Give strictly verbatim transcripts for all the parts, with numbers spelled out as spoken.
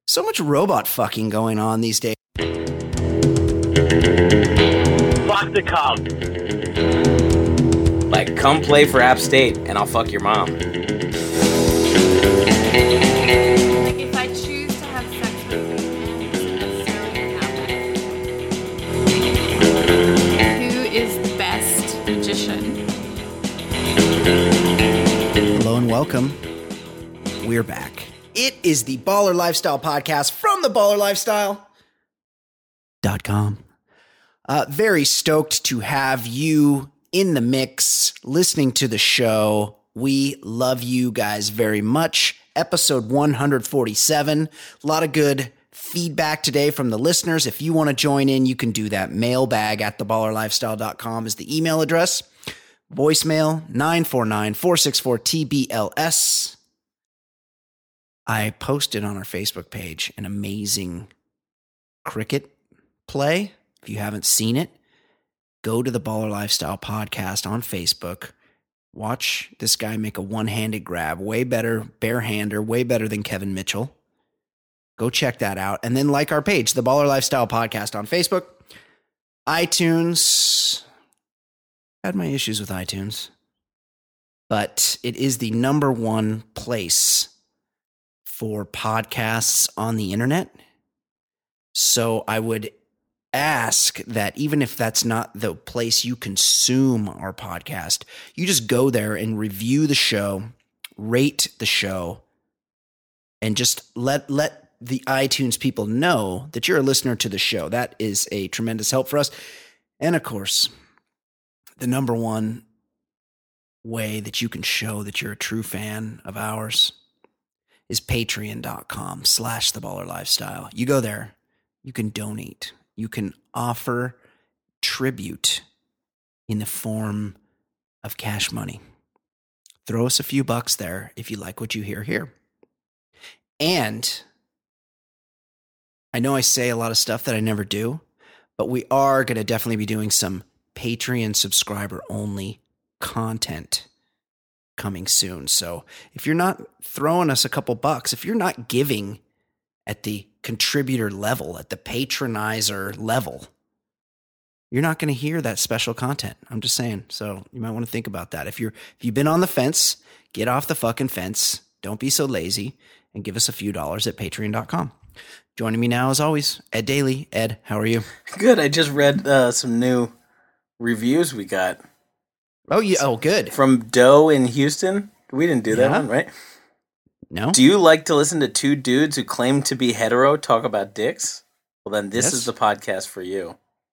So much robot fucking going on these days. Fuck the cop. Like, come play for App State, and I'll fuck your mom. Like, if I choose to have sex with you, it doesn't necessarily happen. Who is the best magician? Hello and welcome. We're back. It is the Baller Lifestyle Podcast from the baller lifestyle dot com. Uh, very stoked to have you in the mix, listening to the show. We love you guys very much. Episode one forty-seven. A lot of good feedback today from the listeners. If you want to join in, you can do that. Mailbag at the baller lifestyle dot com is the email address. Voicemail nine four nine, four six four, T B L S. I posted on our Facebook page an amazing cricket play. If you haven't seen it, go to the Baller Lifestyle Podcast on Facebook. Watch this guy make a one-handed grab. Way better, barehander, way better than Kevin Mitchell. Go check that out. And then like our page, the Baller Lifestyle Podcast on Facebook. iTunes. Had my issues with iTunes. But it is the number one place for podcasts on the internet. So I would ask that even if that's not the place you consume our podcast, you just go there and review the show, rate the show, and just let let the iTunes people know that you're a listener to the show. That is a tremendous help for us. And of course, the number one way that you can show that you're a true fan of ours is patreon.com slash the baller lifestyle. You go there, you can donate. You can offer tribute in the form of cash money. Throw us a few bucks there if you like what you hear here. And I know I say a lot of stuff that I never do, but we are going to definitely be doing some Patreon subscriber only content coming soon. So if you're not throwing us a couple bucks, if you're not giving at the contributor level, at the patronizer level, you're not going to hear that special content. I'm just saying. So you might want to think about that. If you're, if you've been on the fence, get off the fucking fence. Don't be so lazy and give us a few dollars at patreon dot com. Joining me now, as always, Ed Daly. Ed, how are you? Good. I just read uh, some new reviews we got. Oh, yeah. Oh, good. From Doe in Houston. We didn't do that Yeah. one, right? No? Do you like to listen to two dudes who claim to be hetero talk about dicks? Well, then this Yes. is the podcast for you.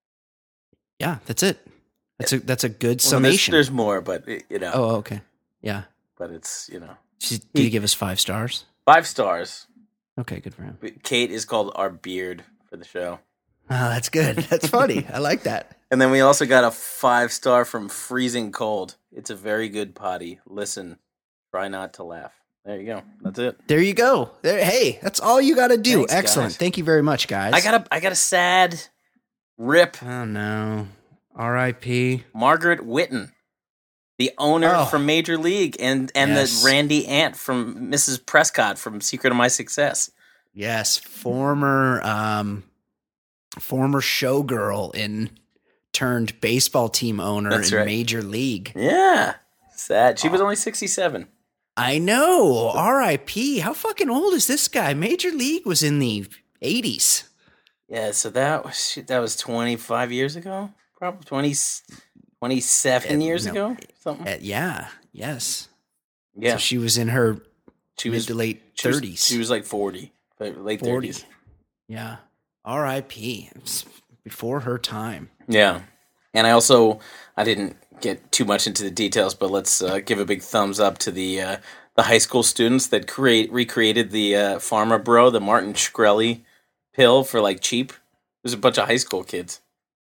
Yeah, that's it. That's a that's a good Well, there's, summation. there's more, but it- you know, Oh, okay. Yeah. but it's you know Did he give us five stars? five stars. Okay, good for him. Kate is called our beard for the show, Oh, that's good. That's funny. I like that. and then we also got a five star from Freezing Cold. It's a very good potty. Listen, try not to laugh. There you go. That's it. There you go. There. Hey, that's all you got to do. Thanks, Excellent. guys. Thank you very much, guys. I got a I got a sad rip. Oh no. R I P Margaret Whitten, the owner Oh. from Major League, and and Yes. the Randy Ant from Missus Prescott from Secret of My Success. Yes, former um, former showgirl in turned baseball team owner That's in right. Major League. Yeah, sad. She was only sixty-seven. I know. R I P How fucking old is this guy? Major League was in the eighties. Yeah, so that was shit, that was twenty-five years ago, probably twenty, twenty-seven Uh, years no. ago, something. Uh, yeah. Yes. Yeah, So she was in her she mid was to late she was- thirties. She was like forty, but late forty. thirties. Yeah. R I P It's before her time. Yeah, and I also I didn't get too much into the details, but let's uh, give a big thumbs up to the uh, the high school students that create recreated the uh, Pharma Bro, the Martin Shkreli pill for like cheap. There's a bunch of high school kids.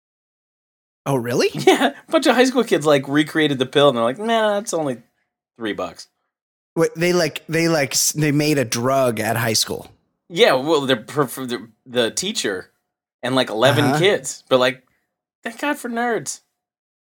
Oh, really? Yeah, a bunch of high school kids like recreated the pill, and they're like, "Nah, it's only three bucks." Wait, they like they like s- they made a drug at high school. Yeah, well, they're, for the the teacher and like eleven Uh-huh. kids, but like, thank God for nerds.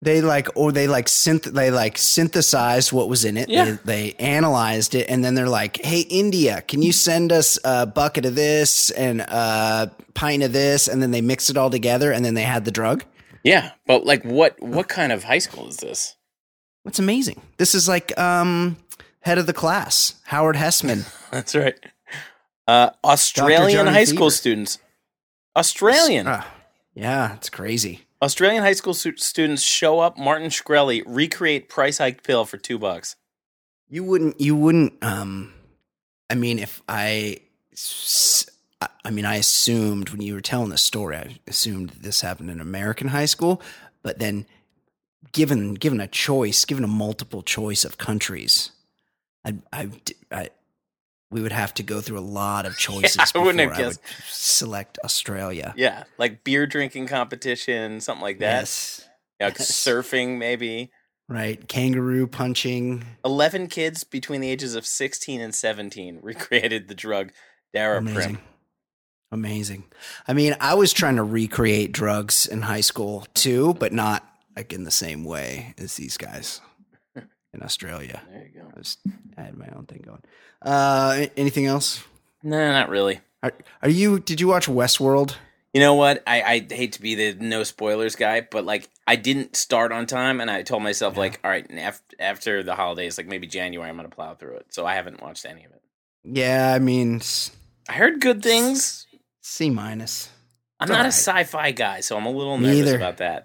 They like, or they like synth, they like synthesized what was in it. Yeah. They, they analyzed it, and then they're like, "Hey, India, can you send us a bucket of this and a pint of this?" And then they mixed it all together, and then they had the drug. Yeah, but like, what what kind of high school is this? What's amazing? This is like um, head of the class, Howard Hessman. That's right. Uh, Australian Johnny high school Fever. students. Australian. Uh, yeah, it's crazy. Australian high school su- students show up. Martin Shkreli recreate price hike pill for two bucks. You wouldn't, you wouldn't, um, I mean, if I, s- I I mean, I assumed when you were telling the story, I assumed this happened in American high school, but then given, given a choice, given a multiple choice of countries, I, I, I we would have to go through a lot of choices I before wouldn't have I guessed. would select Australia. Yeah, like beer drinking competition, something like that. Yes. Yeah, Yes. surfing maybe. Right. Kangaroo punching. Eleven kids between the ages of sixteen and seventeen recreated the drug Daraprim. Amazing. Amazing. I mean, I was trying to recreate drugs in high school too, but not like in the same way as these guys in Australia. There you go. I, was, I had my own thing going. Uh, a- anything else? No, not really. Are, are you? Did you watch Westworld? You know what? I, I hate to be the no spoilers guy, but like I didn't start on time, and I told myself like, all right, after after the holidays, like maybe January, I'm gonna plow through it. So I haven't watched any of it. Yeah, I mean, s- I heard good things. C minus. I'm It's not all a right. sci-fi guy, so I'm a little Me nervous either. about that.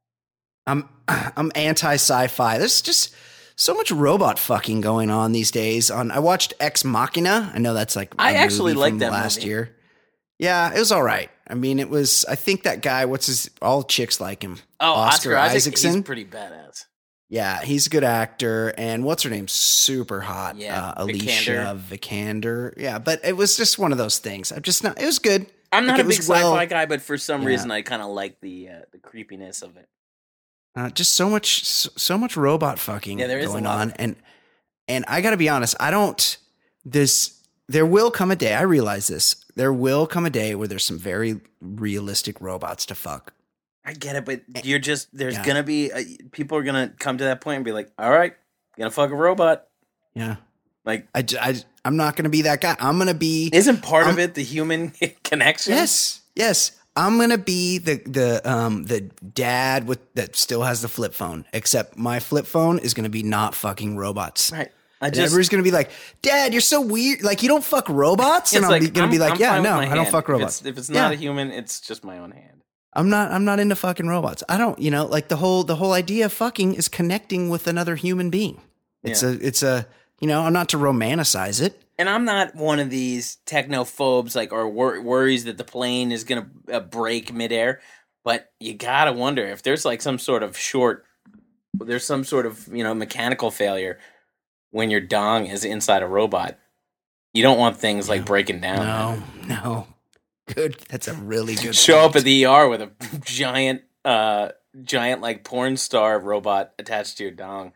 I'm I'm anti sci-fi. There's just so much robot fucking going on these days. On I watched Ex Machina. I know that's like a I actually movie liked from that last movie. year. Yeah, it was all right. I mean, it was. I think that guy. What's his? All chicks like him. Oh, Oscar Oscar, Isaac, Isaacson? he's pretty badass. Yeah, he's a good actor. And what's her name? Super hot. Yeah, uh, Alicia Vikander. Yeah, but it was just one of those things. I'm just not. It was good. I'm Like, not it a was big sci-fi well- guy, but for some Yeah. reason, I kind of like the uh, the creepiness of it. Uh, just so much, so, so much robot fucking Yeah, there is a going lot on, of it. and and I got to be honest, I don't. This there will come a day. I realize this. There will come a day where there's some very realistic robots to fuck. I get it, but you're just there's Yeah. gonna be uh, people are gonna come to that point and be like, all right, gonna fuck a robot. Yeah, Like, I, j- I I'm not going to be that guy. I'm going to be isn't part of I'm- it the human connection? yes, yes. I'm going to be the the um the dad with that still has the flip phone. Except my flip phone is going to be not fucking robots. Right. I And just everybody's gonna be like, "Dad, you're so weird. Like, you don't fuck robots." it's And I'm like, be, gonna I'm- be like, I'm "Yeah, fine with no, my I don't hand. fuck If robots. it's, if it's not Yeah. a human, it's just my own hand. I'm not. I'm not into fucking robots. I don't. You know, like the whole the whole idea of fucking is connecting with another human being. It's Yeah. a. It's a. You know, I'm not to romanticize it. And I'm not one of these technophobes, like, or wor- worries that the plane is gonna uh, break midair. But you gotta wonder if there's like some sort of short, there's some sort of you know mechanical failure when your dong is inside a robot. You don't want things like breaking down. No, no. Good. That's a really good. Show up point. at the E R with a giant, uh, giant like porn star robot attached to your dong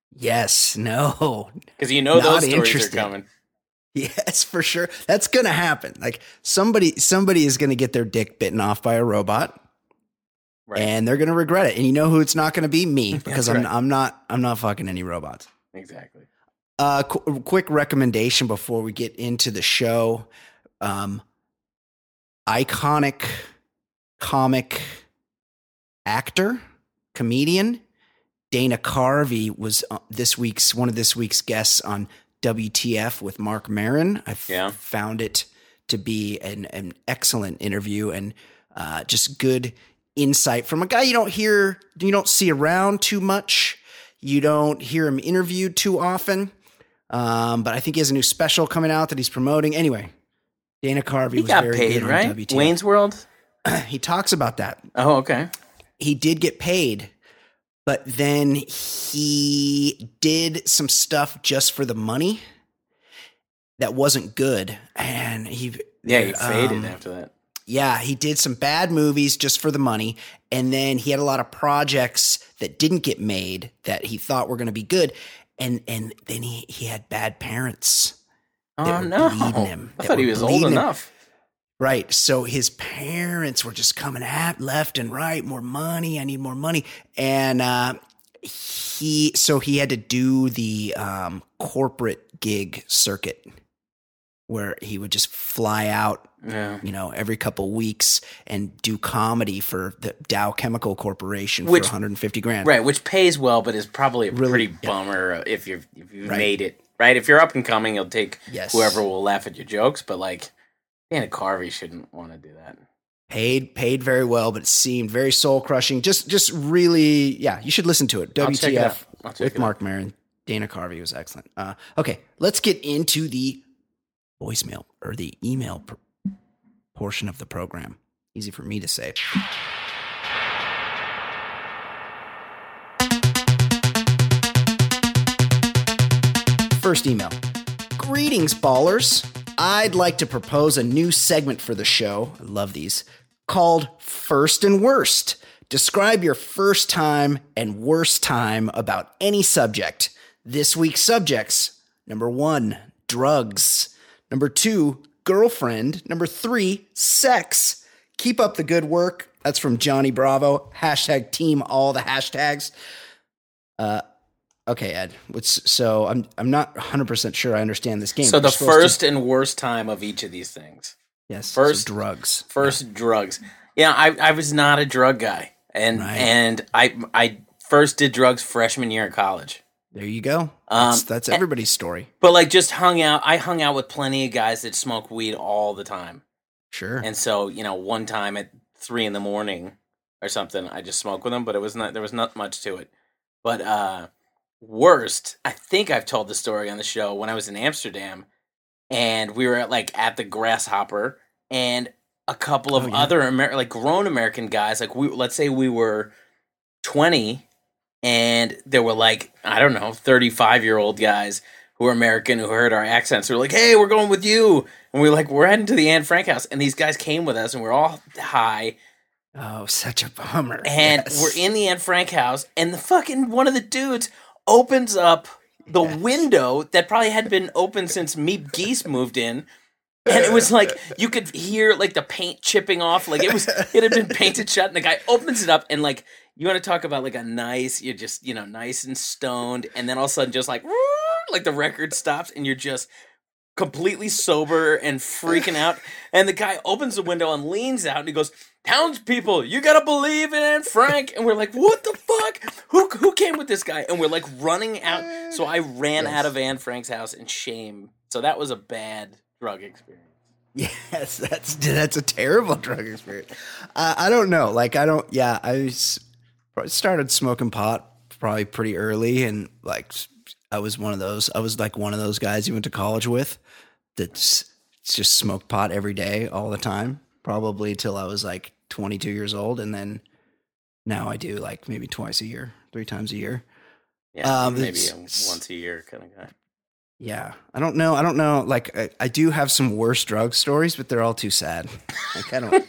Yes. No. because you know Not those stories interested. are coming. Yes, for sure. That's gonna happen. Like somebody. Somebody is gonna get their dick bitten off by a robot. Right. And they're gonna regret it. And you know who it's not gonna be? Me, because I'm right. I'm not I'm not fucking any robots. Exactly. Uh, qu- quick recommendation before we get into the show. Um, iconic comic actor, comedian Dana Carvey was uh, this week's one of this week's guests on W T F with Mark Maron. I f- Yeah. found it to be an an excellent interview and uh, just good insight from a guy you don't hear, you don't see around too much. You don't hear him interviewed too often. Um, but I think he has a new special coming out that he's promoting. Anyway, Dana Carvey He was got very paid, good on right? W T F. Wayne's World. He talks about that. Oh, okay. He did get paid, but then he did some stuff just for the money that wasn't good. And he, Yeah, he faded um, after that. yeah, he did some bad movies just for the money. And then he had a lot of projects that didn't get made that he thought were going to be good. And and then he, he had bad parents. that Oh were no! bleeding him, I that thought he were was old bleeding him. enough. Right. So his parents were just coming at left and right, more money. I need more money. And uh, he, so he had to do the um, corporate gig circuit where he would just fly out, Yeah. you know, every couple weeks and do comedy for the Dow Chemical Corporation Which- for one hundred fifty grand. Right, which pays well, but is probably a Really- pretty bummer if you've if you Right. made it. Right, if you're up and coming, you'll take Yes. whoever will laugh at your jokes. But like, Dana Carvey shouldn't want to do that. Paid, paid very well, but it seemed very soul crushing. Just, just really, yeah, you should listen to it. I'll W check T it F out. I'll check with it Mark Maron. Dana Carvey was excellent. Uh, okay, let's get into the voicemail or the email pr- portion of the program. Easy for me to say. First email. Greetings, ballers. I'd like to propose a new segment for the show. I love these. Called First and Worst. Describe your first time and worst time about any subject. This week's subjects. Number one, drugs. Number two, girlfriend. Number three, sex. Keep up the good work. That's from Johnny Bravo. Hashtag team all the hashtags. Uh, okay, Ed. What's, so I'm I'm not one hundred percent sure I understand this game. So You're the supposed to- first and worst time of each of these things. yes, first- so drugs. First, drugs. Yeah, I I was not a drug guy, and Right. and I I first did drugs freshman year in college. There you go. Um, That's, that's everybody's story. But like, just hung out. I hung out with plenty of guys that smoke weed all the time. Sure. And so, you know, one time at three in the morning or something, I just smoked with them, but it was not, there was not much to it. But, uh, worst, I think I've told the story on the show when I was in Amsterdam and we were at like at the Grasshopper and a couple of Oh, yeah. other Amer- like grown American guys, like we, let's say we were twenty and there were like, I don't know, thirty-five year old guys who were American who heard our accents. They were like, hey, we're going with you. And we were like, we're heading to the Anne Frank house. And these guys came with us and we're all high. Oh, such a bummer. And Yes. we're in the Anne Frank house. And the fucking one of the dudes opens up the Yes. window that probably had been open since Meep Geese moved in. And it was like, you could hear like the paint chipping off. Like it was, it had been painted shut. And the guy opens it up and like, you want to talk about like a nice, you're just, you know, nice and stoned. And then all of a sudden just like, like the record stops and you're just completely sober and freaking out. And the guy opens the window and leans out and he goes, townspeople, you gotta believe in Anne Frank. And we're like, what the fuck? Who who came with this guy? And we're like running out. So I ran Yes. out of Anne Frank's house in shame. So that was a bad drug experience. Yes, that's that's a terrible drug experience. Uh, I don't know. Like, I don't, yeah, I was, started smoking pot probably pretty early. And like, I was one of those, I was like one of those guys you went to college with that's just smoked pot every day, all the time, probably till I was like twenty-two years old. And then now I do like maybe twice a year, three times a year. Yeah, Um, maybe a it's- once a year kind of guy. Yeah. I don't know. I don't know. Like, I, I do have some worse drug stories, but they're all too sad. Like, I don't,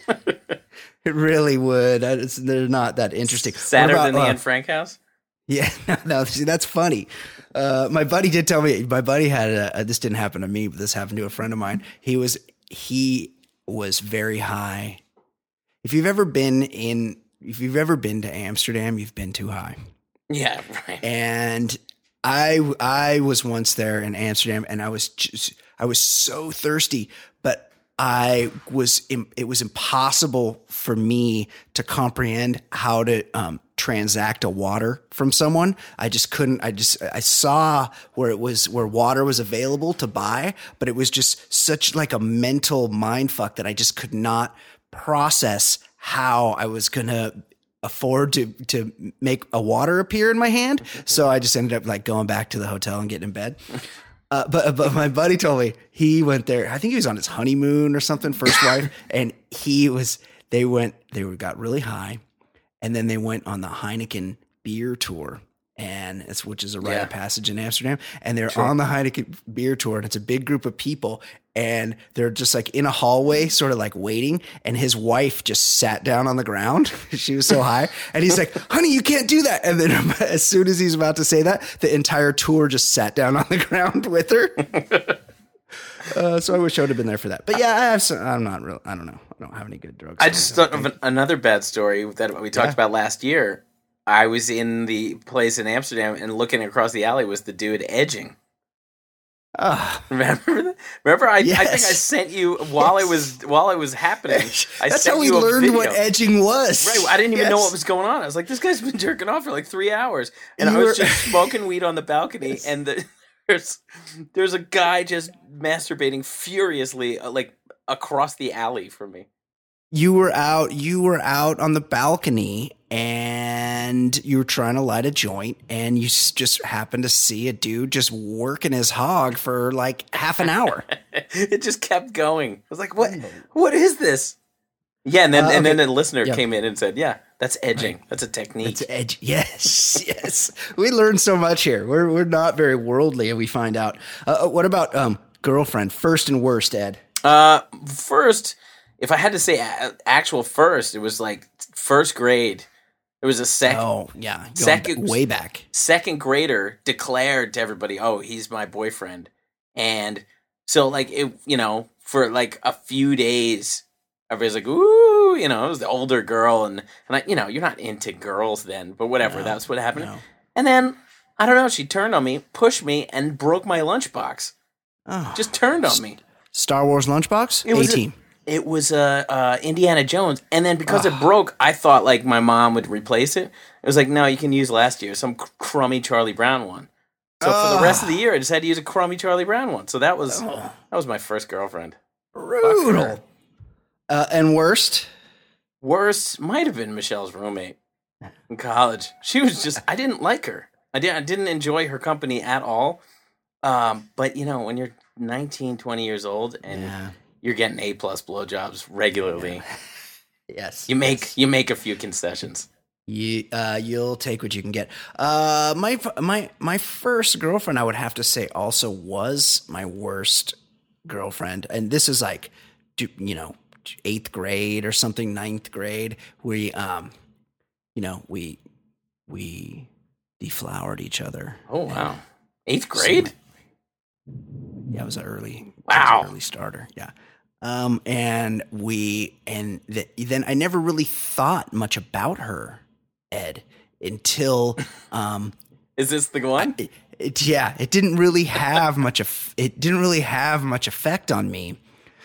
it really would. I, it's, they're not that interesting. What Sadder about, than the uh, Anne Frank house? Yeah, no, no, see, that's funny. Uh, my buddy did tell me. My buddy had a, a. This didn't happen to me, but this happened to a friend of mine. He was he was very high. If you've ever been in, if you've ever been to Amsterdam, you've been too high. Yeah, right. And I I was once there in Amsterdam, and I was just I was so thirsty, but I was im- it was impossible for me to comprehend how to um, transact a water from someone. I just couldn't. I just I saw where it was where water was available to buy, but it was just such like a mental mind fuck that I just could not process how I was gonna afford to to make a water appear in my hand. So I just ended up like going back to the hotel and getting in bed. Uh, but but my buddy told me he went there. I think he was on his honeymoon or something, first wife, and he was. They went. They were, got really high, and then they went on the Heineken beer tour, and it's which is a rite Yeah. of passage in Amsterdam. And they're on the Heineken beer tour, and it's a big group of people, and they're just like in a hallway, sort of like waiting. And his wife just sat down on the ground. She was so high, and he's like, "Honey, you can't do that." And then as soon as he's about to say that, the entire tour just sat down on the ground with her. Uh, so I wish I would have been there for that. But yeah, I have some, I'm not real. I don't know. I don't have any good drugs. I just thought of an, another bad story that we talked Yeah. about last year. I was in the place in Amsterdam and looking across the alley was the dude edging. Ah, Remember that? Remember I, I think I Yes. sent you while it was while it was happening. I that's sent how we you a learned video. what edging was. Right, I didn't even know Yes. what was going on. I was like, this guy's been jerking off for like three hours, and You I was were- just smoking weed on the balcony, and the, there's there's a guy just masturbating furiously, uh, like across the alley from me. You were out. You were out on the balcony, and you were trying to light a joint, and you s- just happened to see a dude just working his hog for like half an hour. It just kept going. I was like, what? What is this? Yeah, and then Uh, and then okay. a listener Yeah. came in and said, yeah, that's edging. That's a technique. It's edge. Yes, yes. We learn so much here. We're we're not very worldly, and we find out. Uh, what about um girlfriend? First and worst, Ed. Uh, first, if I had to say a- actual first, it was like first grade. It was a second. Oh yeah, going Second- ba- way back. second grader declared to everybody, "Oh, he's my boyfriend," and so like it, you know, for like a few days, everybody's like, "Ooh," you know, it was the older girl, and and I, you know, you're not into girls then, but whatever, No, that's what happened. no. And then I don't know, she turned on me, pushed me, and broke my lunchbox. Oh, Just turned on me. Star Wars lunchbox. It was A team. It was uh, uh, Indiana Jones, and then because Ah. it broke, I thought like my mom would replace it. It was like, no, you can use last year, some cr- crummy Charlie Brown one. So for the rest of the year, I just had to use a crummy Charlie Brown one. So that was Oh. that was my first girlfriend. Brutal. Uh, and worst. Worst might have been Michelle's roommate in college. She was just I didn't like her. I didn't I didn't enjoy her company at all. Um, but you know, when you're nineteen, twenty years old and Yeah. you're getting A plus blowjobs regularly, Yes. you make you make a few concessions. You, uh, you'll take what you can get. Uh, my my my first girlfriend, I would have to say, also was my worst girlfriend, and this is like, you know, eighth grade or something, ninth grade. We, um, you know, we we deflowered each other. Oh wow, eighth grade. Yeah, it was an early, Wow. it was an early starter. Yeah. Um, and we, and the, then I never really thought much about her, Ed, until, um, Is this the one? it, it, yeah, it didn't really have much of, it didn't really have much effect on me.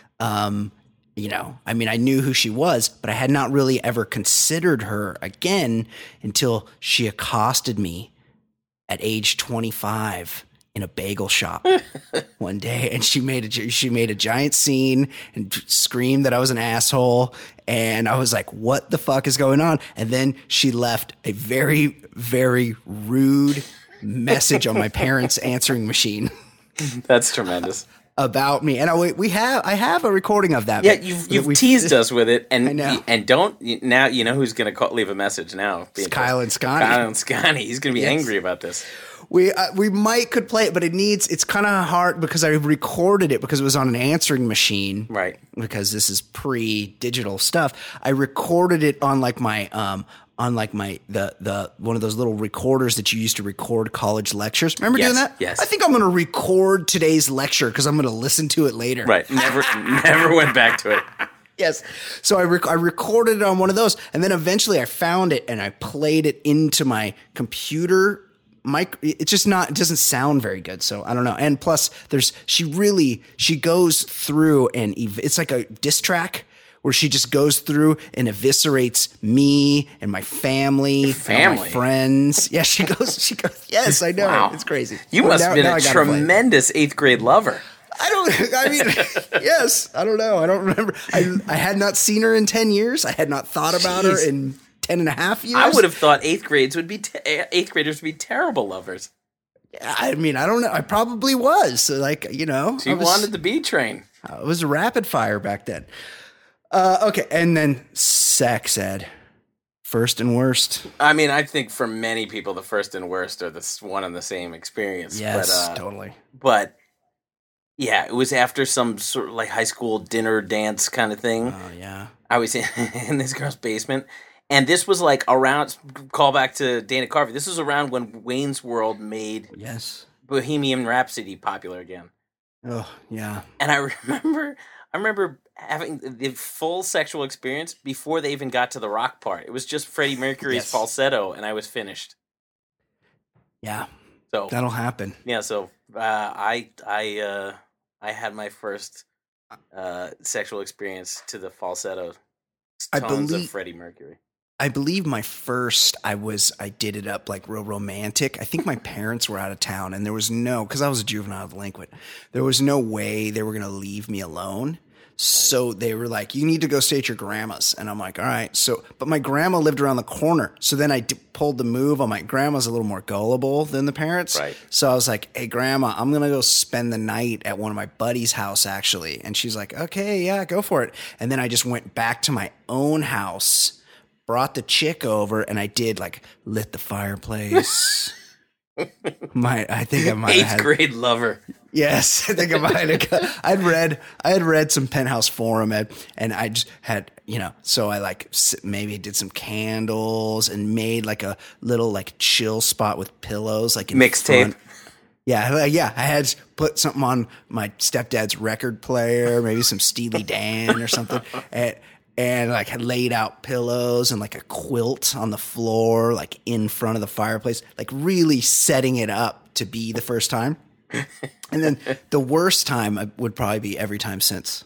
Um, you know, I mean, I knew who she was, but I had not really ever considered her again until she accosted me at age twenty-five in a bagel shop one day, and she made a she made a giant scene and screamed that I was an asshole, and I was like, "What the fuck is going on?" And then she left a very, very rude message on my parents' answering machine That's tremendous. about me, and I we- we have I have a recording of that. Yeah, but you've that you've we- teased us with it, and I know. and don't you- now you know who's going to call, leave a message now. Be It's Kyle and interested. Scotty. Kyle and Scotty. He's going to be Yes. angry about this. We uh, we might could play it, but it needs it's kind of hard because I recorded it because it was on an answering machine. Right. Because this is pre-digital stuff. I recorded it on like my um on like my the the one of those little recorders that you used to record college lectures. Remember Yes, doing that? yes. I think I'm going to record today's lecture because I'm going to listen to it later. Right. Never never went back to it. Yes. So I rec- I recorded it on one of those, and then eventually I found it and I played it into my computer. Mic. It's just not. It doesn't sound very good. So I don't know. And plus, there's she really she goes through and ev- it's like a diss track where she just goes through and eviscerates me and my family, and all my family? friends. Yeah, she goes. She goes. Yes, I know. Wow. It's crazy. You Well, must now- have been now a I gotta play it. tremendous eighth grade lover. I don't, I mean, yes, I don't know. I don't remember. I, I had not seen her in ten years. I had not thought about Jeez. her in ten and a half years. I would have thought eighth grades would be te- eighth graders would be terrible lovers. I mean, I don't know. I probably was. So like, you know, She I was, wanted the B train. I was rapid fire back then. Uh, okay. And then sex ed, first and worst. I mean, I think for many people, the first and worst are the s- one and the same experience. Yes, but, uh, totally. But yeah, it was after some sort of like high school dinner dance kind of thing. Oh yeah. I was in, in this girl's basement, and this was like around. Call back to Dana Carvey. This was around when Wayne's World made Yes. Bohemian Rhapsody popular again. Oh, yeah. And I remember, I remember having the full sexual experience before they even got to the rock part. It was just Freddie Mercury's Yes. falsetto, and I was finished. Yeah. So That'll happen. yeah, so uh, I I uh, I had my first uh, sexual experience to the falsetto I tones believe- of Freddie Mercury. I believe my first, I was, I did it up like real romantic. I think my parents were out of town and there was no, because I was a juvenile delinquent, there was no way they were going to leave me alone. So they were like, you need to go stay at your grandma's. And I'm like, all right. So, but my grandma lived around the corner. So then I d- pulled the move on my grandma's a little more gullible than the parents. Right. So I was like, hey, grandma, I'm going to go spend the night at one of my buddy's house, actually. And she's like, okay, yeah, go for it. And then I just went back to my own house, brought the chick over, and I did like lit the fireplace. my, I think I might Eighth have had, grade lover. yes, I think I might have. I'd read, I had read some Penthouse Forum, Ed, and I just had, you know, so I like s- maybe did some candles and made like a little like chill spot with pillows, like in Mixtape. front. Yeah, like, yeah. I had put something on my stepdad's record player, maybe some Steely Dan or something, and and like had laid out pillows and like a quilt on the floor, like in front of the fireplace, like really setting it up to be the first time. And then the worst time would probably be every time since.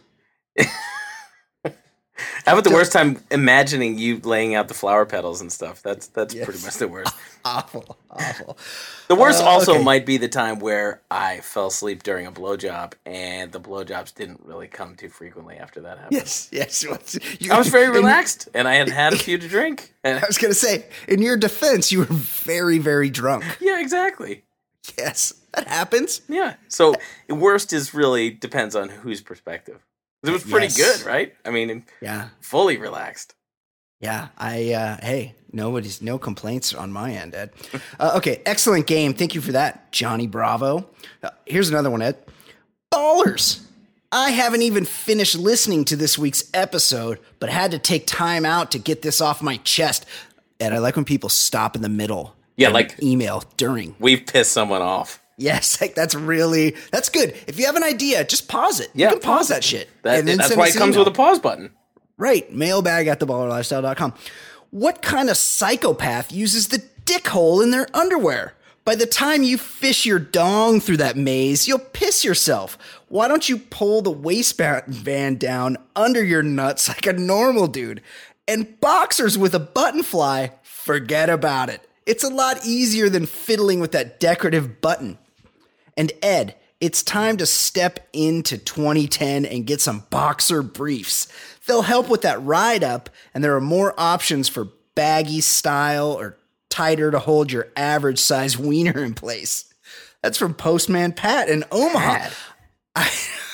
How about the worst time imagining you laying out the flower petals and stuff? That's that's Yes. pretty much the worst. Awful, awful. The worst Uh, also okay. might be the time where I fell asleep during a blowjob, and the blowjobs didn't really come too frequently after that happened. Yes, yes. You, I was very and relaxed, and I had had a few to drink. And I was going to say, in your defense, you were very, very drunk. yeah, exactly. Yes, that happens. Yeah. So worst is really depends on whose perspective. It was pretty Yes. good, right? I mean, Yeah. fully relaxed. Yeah, I uh, hey, nobody's no complaints on my end, Ed. Uh, okay, excellent game. Thank you for that, Johnny Bravo. Uh, here's another one, Ed. Ballers. I haven't even finished listening to this week's episode, but had to take time out to get this off my chest. And I like when people stop in the middle. Yeah, and like- email during. We've pissed someone off. Yes, like that's really that's good. If you have an idea, just pause it. Yeah, you can pause pause that shit. That, and then that's send why us it an comes email. with a pause button. Right. Mailbag at the baller lifestyle dot com. What kind of psychopath uses the dick hole in their underwear? By the time you fish your dong through that maze, you'll piss yourself. Why don't you pull the waistband down under your nuts like a normal dude? And boxers with a button fly, forget about it. It's a lot easier than fiddling with that decorative button. And Ed, it's time to step into twenty ten and get some boxer briefs. They'll help with that ride up, and there are more options for baggy style or tighter to hold your average size wiener in place. That's from Postman Pat in Omaha. I,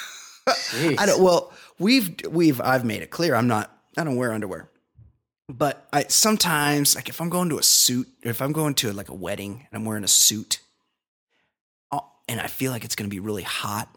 I don't. Well, we've we've I've made it clear I'm not. I don't wear underwear. But I sometimes, like if I'm going to a suit, or if I'm going to like a wedding and I'm wearing a suit, I'll, and I feel like it's going to be really hot,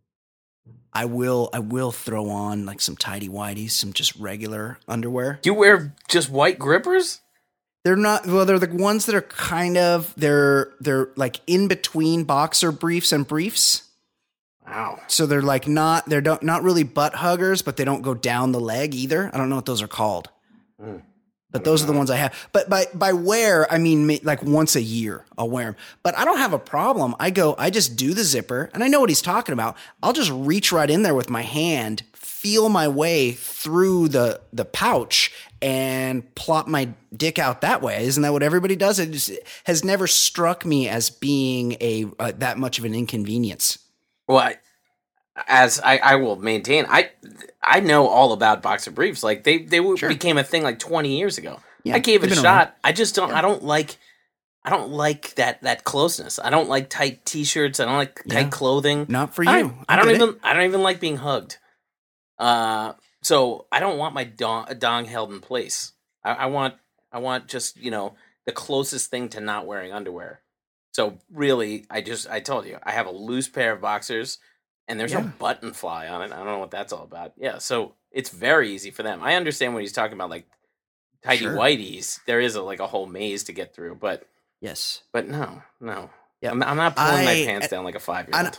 I will I will throw on like some tidy whities, some just regular underwear. You wear just white grippers? They're not well. They're the ones that are kind of they're they're like in between boxer briefs and briefs. Wow. So they're like not they're don't, not really butt huggers, but they don't go down the leg either. I don't know what those are called. Mm. But those are the ones I have. But by by wear, I mean ma- like once a year I'll wear them. But I don't have a problem. I go, I just do the zipper, and I know what he's talking about. I'll just reach right in there with my hand, feel my way through the the pouch, and plop my dick out that way. Isn't that what everybody does? It just it has never struck me as being a uh, that much of an inconvenience. Well, I, as I, I will maintain, I I know all about boxer briefs. Like they they Sure. became a thing like twenty years ago. Yeah, I gave it they've a been around. shot. I just don't. I don't like. I don't like that that closeness. I don't like tight t-shirts. I don't like Yeah. tight clothing. Not for I you. don't, I don't get it. even. I don't even like being hugged. Uh, so I don't want my dong, dong held in place. I, I want. I want just you know the closest thing to not wearing underwear. So really, I just I told you I have a loose pair of boxers, and there's Yeah. no button fly on it. I don't know what that's all about. Yeah, so it's very easy for them. I understand what he's talking about, like tidy Sure. whities. There is a, like a whole maze to get through, but Yes. but no, no. Yeah. I'm, I'm not pulling my I- pants down like a five year And old.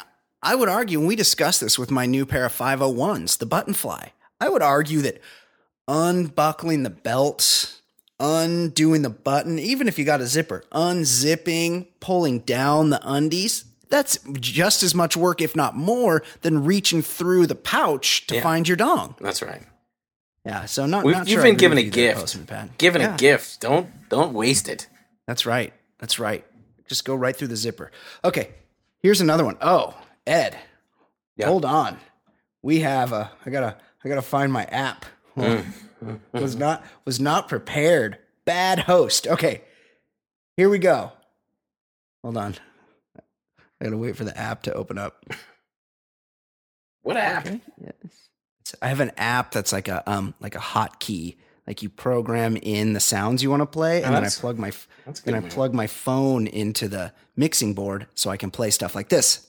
I would argue, and we discussed this with my new pair of five oh ones, the button fly. I would argue that unbuckling the belt, undoing the button, even if you got a zipper, unzipping, pulling down the undies, that's just as much work, if not more, than reaching through the pouch to Yeah. find your dong. That's right. Yeah, so not, We've, not you've sure I been agree given a with you there, gift. Postman Pat. Given Yeah. a gift. Don't don't waste it. That's right. That's right. Just go right through the zipper. Okay, here's another one. Oh, Ed, Yeah. hold on. We have a. I gotta. I gotta find my app. Mm. was not was not prepared. Bad host. Okay, here we go. Hold on. I gotta wait for the app to open up. What app? Okay. Yes. It's, I have an app that's like a um like a hotkey. Like you program in the sounds you want to play, and Oh, then I that's- plug my f- that's a then good I move. plug my phone into the mixing board so I can play stuff like this.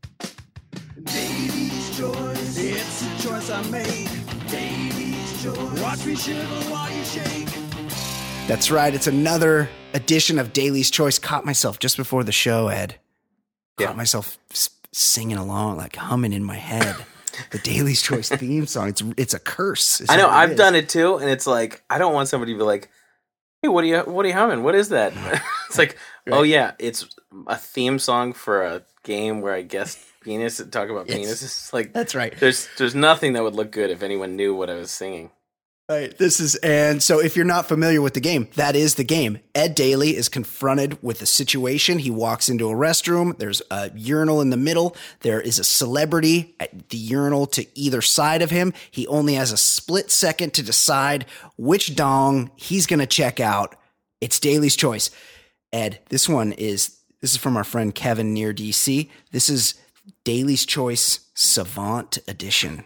Davey's choice, it's a choice I make. Davey's choice, watch me shiver while you shake. That's right. It's another edition of Daly's Choice. Caught myself just before the show, Ed. Caught Yeah. myself s- singing along, like humming in my head. The Daly's Choice theme song. It's it's a curse. is I know. what I've is. done it too, and it's like I don't want somebody to be like, "Hey, what are you? What are you humming? What is that?" It's like, oh yeah, it's a theme song for a game where I guess penis talk about Yes. penis. It's like That's right. there's there's nothing that would look good if anyone knew what I was singing. Right. This is, and so if you're not familiar with the game, that is the game. Ed Daly is confronted with a situation. He walks into a restroom. There's a urinal in the middle. There is a celebrity at the urinal to either side of him. He only has a split second to decide which dong he's going to check out. It's Daly's Choice. Ed, this one is, this is from our friend Kevin near D C. This is Daly's Choice Savant Edition.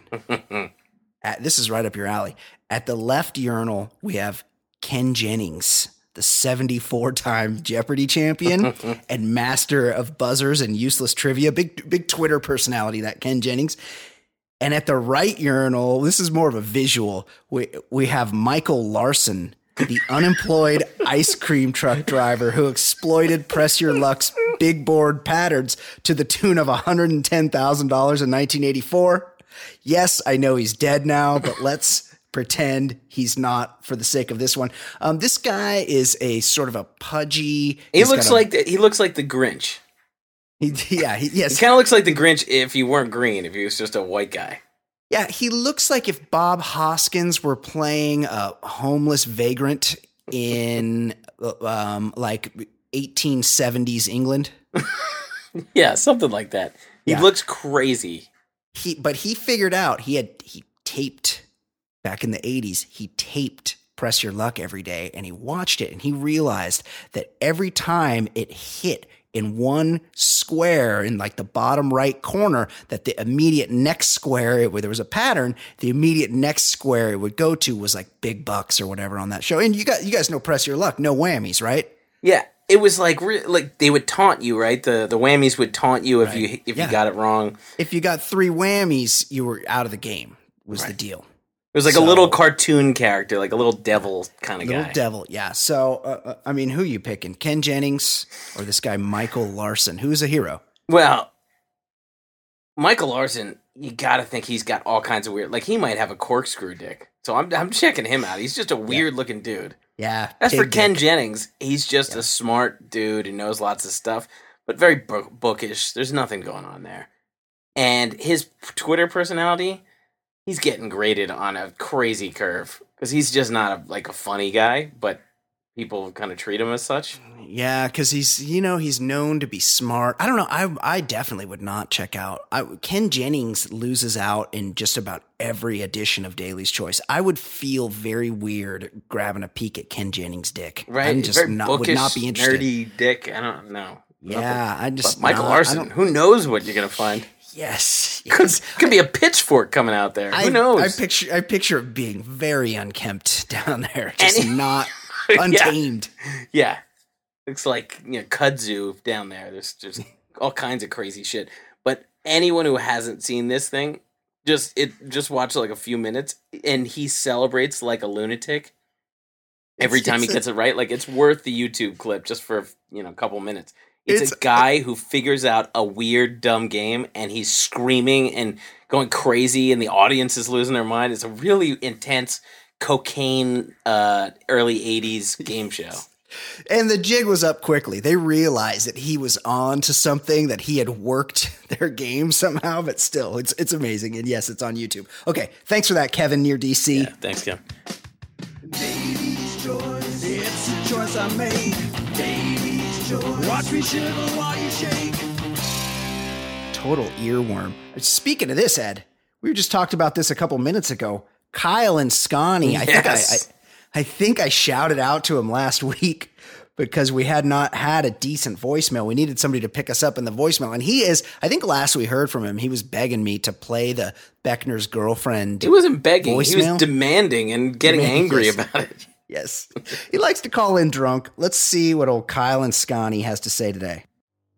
At, this is right up your alley. At the left urinal, we have Ken Jennings, the seventy-four time Jeopardy champion and master of buzzers and useless trivia. Big, big Twitter personality, that Ken Jennings. And at the right urinal, this is more of a visual. We, we have Michael Larson, the unemployed ice cream truck driver who exploited Press Your Luck's big board patterns to the tune of one hundred ten thousand dollars in nineteen eighty-four. Yes, I know he's dead now, but let's pretend he's not for the sake of this one. Um, this guy is a sort of a pudgy. He he's looks got a- like the, he looks like the Grinch. he, yeah, he, He yes, kind of looks like the Grinch if he weren't green. If he was just a white guy. yeah. He looks like if Bob Hoskins were playing a homeless vagrant in um, like eighteen seventies England. Yeah, something like that. He Yeah. looks crazy. He, but he figured out he had he taped back in the eighties. He taped Press Your Luck every day, and he watched it, and he realized that every time it hit in one square in like the bottom right corner, that the immediate next square where there was a pattern, the immediate next square it would go to was like big bucks or whatever on that show. And you got you guys know Press Your Luck, no whammies, right? Yeah, it was like re- like they would taunt you, right? The the whammies would taunt you if Right. you if Yeah. you got it wrong. If you got three whammies, you were out of the game. Was the Right. deal. It was like So- a little cartoon character, like a little devil kind of Little guy. devil, yeah. So, uh, uh, I mean, who you picking? Ken Jennings or this guy Michael Larson? Who's a hero? Well, Michael Larson, you got to think he's got all kinds of weird. Like he might have a corkscrew dick. So I'm I'm checking him out. He's just a weird looking dude. Yeah. As for big Ken dick. Jennings, he's just Yeah. a smart dude who knows lots of stuff, but very book- bookish. There's nothing going on there. And his Twitter personality, he's getting graded on a crazy curve because he's just not a, like a funny guy, but people kind of treat him as such. Yeah, because he's you know he's known to be smart. I don't know. I I definitely would not check out. I, Ken Jennings loses out in just about every edition of Daly's Choice. I would feel very weird grabbing a peek at Ken Jennings' dick. Right? I'm He's just very not bookish, would not be interested. nerdy dick. I don't know. Yeah, I just But Michael not- I Larson, don't- who knows what you're gonna find? Yes, Could, yes. could be a pitchfork coming out there. I, Who knows? I picture I picture it being very unkempt down there, just And- not Yeah. untamed. Yeah. Looks like, you know, kudzu down there. There's just all kinds of crazy shit. But anyone who hasn't seen this thing, just it just watch like a few minutes and he celebrates like a lunatic every It's- time he it's a- gets it right. Like it's worth the YouTube clip just for, you know, a couple minutes. It's, It's- a guy who figures out a weird, dumb game, and he's screaming and going crazy, and the audience is losing their mind. It's a really intense cocaine uh, early eighties game show. And the jig was up quickly. They realized that he was on to something, that he had worked their game somehow, but still, it's it's amazing. And yes, it's on YouTube. Okay, thanks for that, Kevin, near D C. Yeah, thanks, Kim. Davy's Choice. It's a choice I made. Davy's Choice. Watch me shiver while you shake. Total earworm. Speaking of this, Ed, we just talked about this a couple minutes ago. Kyle and Scotty. I think I, I Yes. I think I shouted out to him last week because we had not had a decent voicemail. We needed somebody to pick us up in the voicemail. And he is, I think last we heard from him, he was begging me to play the Beckner's Girlfriend. He wasn't begging. He Voicemail? was demanding and getting Demanding, angry yes. about it. Yes. He likes to call in drunk. Let's see what old Kyle and Scotty has to say today.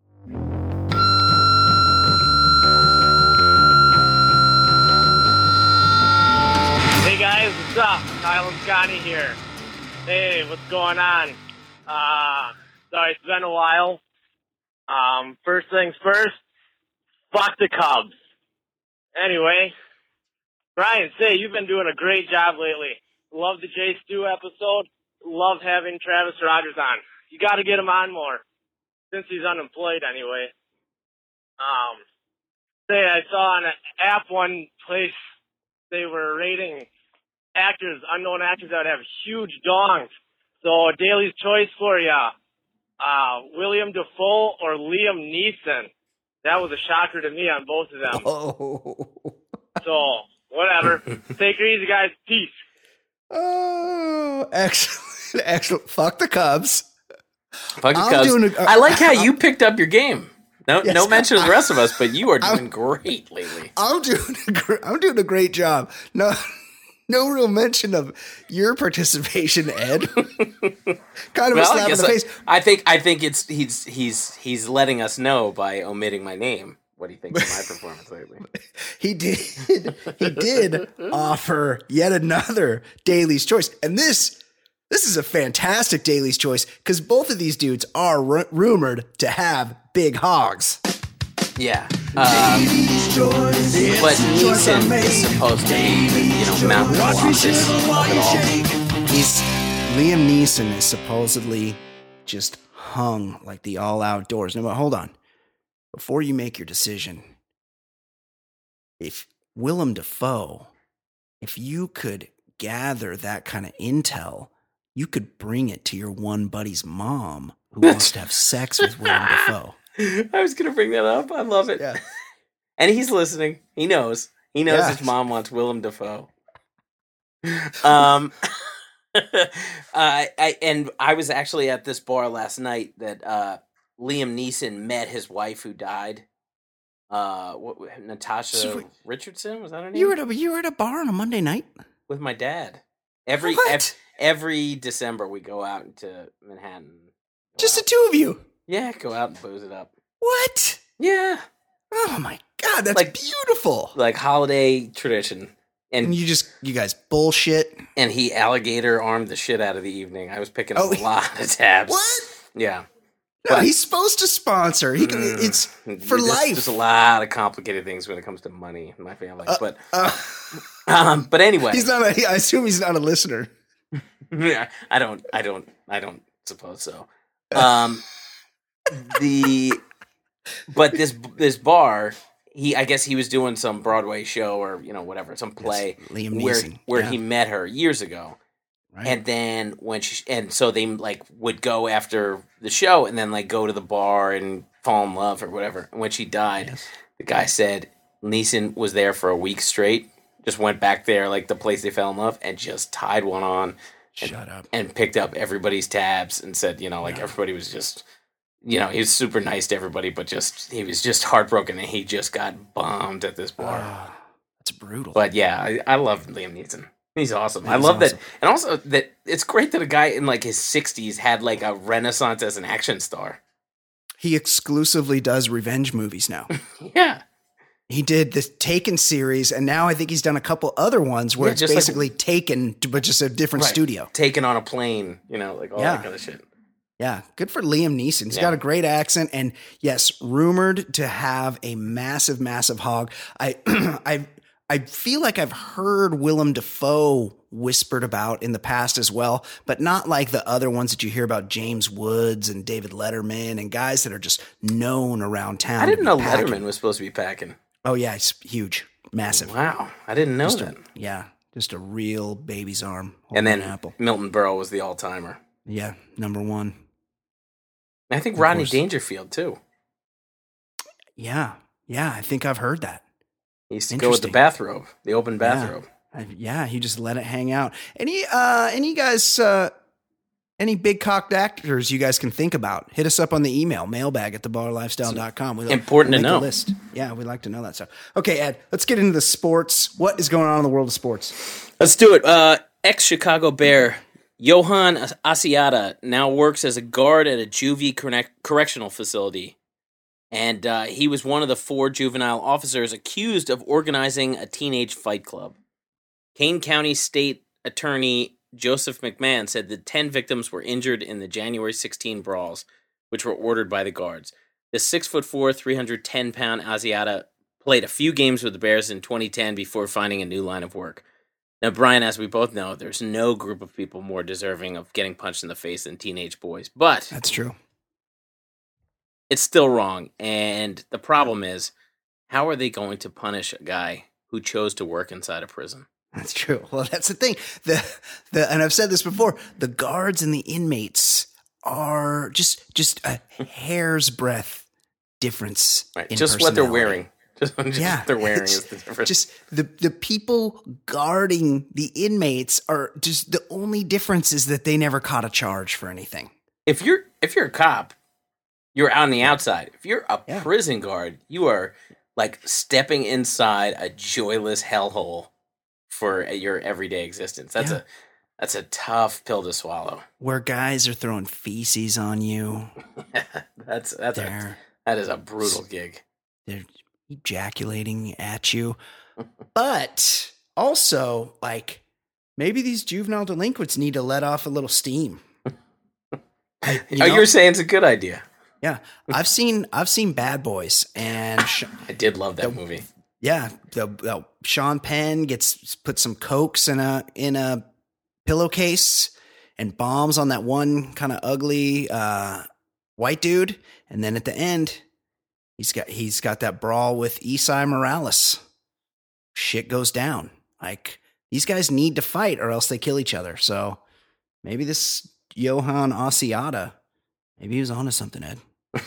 Hey guys, what's up? Kyle and Scotty here. Hey, what's going on? Uh, sorry, it's been a while. Um, first things first, fuck the Cubs. Anyway, Brian, say, you've been doing a great job lately. Love the Jay Stu episode. Love having Travis Rogers on. You gotta get him on more, since he's unemployed anyway. Um, say, I saw on an app one place they were rating actors, unknown actors that would have huge dongs. So, Daly's choice for ya, uh, William Dafoe or Liam Neeson. That was a shocker to me on both of them. Oh. So, whatever. Take it easy, guys. Peace. Oh, excellent. Excellent. Fuck the Cubs. Fuck the I'm Cubs. doing a- I like how you picked up your game. No, Yes, no mention of the rest of us, but you are I'm- doing great lately. I'm doing a gr- I'm doing a great job. No, no real mention of your participation, Ed. Kind of a Well, slap I in guess the I, face. I think I think it's he's he's he's letting us know by omitting my name what he thinks of my performance lately. He did. He did offer yet another Daly's Choice, and this this is a fantastic Daly's Choice because both of these dudes are ru- rumored to have big hogs. Yeah, um, Davy's Choice. It's but a choice I Neeson made. is supposed to be the, you know Mount Watch me Colossus shiver while of it you all. shake. He's Liam Neeson is supposedly just hung like the all outdoors. No, but hold on. Before you make your decision, if Willem Dafoe, if you could gather that kind of intel, you could bring it to your one buddy's mom who wants to have sex with Willem Dafoe. I was gonna bring that up. I love it. Yeah. And he's listening. He knows. He knows Yeah. his mom wants Willem Dafoe. Um, uh, I and I was actually at this bar last night that uh, Liam Neeson met his wife who died. Uh, what Natasha So- Richardson, was that her name? You were at a, you were at a bar on a Monday night? With my dad. Every What? ev- every December we go out into Manhattan. Go Just the out. two of you? Yeah, go out and booze it up. What? Yeah, Oh my God, that's Like- beautiful. like holiday tradition. And And you just, you guys bullshit. and he alligator armed the shit out of the evening. I was picking up Oh, a he- lot of tabs. What? Yeah. No, But- he's supposed to sponsor. He can, Mm. it's for There's- life. There's a lot of complicated things when it comes to money in my family. Uh, but uh, um, but anyway, he's not. A, I assume he's not a listener. I don't I don't I don't suppose so. Um, the but this this bar, he I guess he was doing some Broadway show or you know whatever some play Yes, Liam where Neeson. where Yeah. he met her years ago. Right. And then when she and so they like would go after the show and then like go to the bar and fall in love or whatever. And when she died, Yes. the guy said Neeson was there for a week straight, just went back there like the place they fell in love and just tied one on Shut up. and picked up everybody's tabs and said, you know, like Yeah. everybody was just you know, he was super nice to everybody, but just he was just heartbroken and he just got bombed at this bar. Ah, that's brutal. But yeah, I, I love Liam Neeson. He's awesome. I He's love awesome. that, and also that it's great that a guy in like his sixties had like a renaissance as an action star. He exclusively does revenge movies now. Yeah, He did the Taken series, and now I think he's done a couple other ones where Yeah, it's just like- basically Taken, but just a different Right. studio. taken on a plane, you know, like all Yeah. that kind of shit. Yeah, good for Liam Neeson. He's Yeah. got a great accent, and yes, rumored to have a massive, massive hog. I, I, I feel like I've heard Willem Dafoe whispered about in the past as well, but not like the other ones that you hear about, James Woods and David Letterman and guys that are just known around town. I to didn't be know packing. Letterman was supposed to be packing. Oh yeah, he's huge, massive. Wow, I didn't know Just a- that. yeah, just a real baby's arm. And holding then an apple. Milton Berle was the all-timer. Yeah, number one. And I think Of Rodney course. Dangerfield too. Yeah, yeah, I think I've heard that. He used to go with the Interesting. bathrobe, the open bathrobe. I, yeah, he just let it hang out. Any, uh, any guys, uh, any big cocked actors you guys can think about? Hit us up on the email, mailbag at the bar lifestyle dot com. We Important to make a know. list. Yeah, we like to know that stuff. Okay, Ed, let's get into the sports. What is going on in the world of sports? Let's do it. Uh, ex-Chicago Bear Johan Asiata now works as a guard at a juvie correct- correctional facility. And uh, he was one of the four juvenile officers accused of organizing a teenage fight club. Kane County State Attorney Joseph McMahon said that ten victims were injured in the January sixteenth brawls, which were ordered by the guards. The six foot four, three hundred ten pound Asiata played a few games with the Bears in twenty ten before finding a new line of work. Now, Brian, as we both know, there's no group of people more deserving of getting punched in the face than teenage boys. But That's true. it's still wrong. And the problem is, how are they going to punish a guy who chose to work inside a prison? That's true. Well, that's the thing. The the and I've said this before. The guards and the inmates are just just a hair's breadth difference. Right. in Just what they're personality. wearing. Just, just Yeah, what they're wearing it's is the difference. Just the the people guarding the inmates are just the only difference is that they never caught a charge for anything. if you're if you're a cop, you're on the outside. If you're a Yeah. prison guard, you are like stepping inside a joyless hellhole for your everyday existence. That's Yeah. a that's a tough pill to swallow. Where guys are throwing feces on you. that's that's a, They're that is a brutal gig. they're ejaculating at you. But also, like, maybe these juvenile delinquents need to let off a little steam. I- you oh, know? you're saying it's a good idea. Yeah, I've seen I've seen Bad Boys, and Sh- I did love that The- movie. yeah, the, the Sean Penn gets put some cokes in a in a pillowcase and bombs on that one kind of ugly uh, white dude, and then at the end, he's got he's got that brawl with Isai Morales. Shit goes down. Like, these guys need to fight, or else they kill each other. So maybe this Johan Asiata, maybe he was onto something, Ed.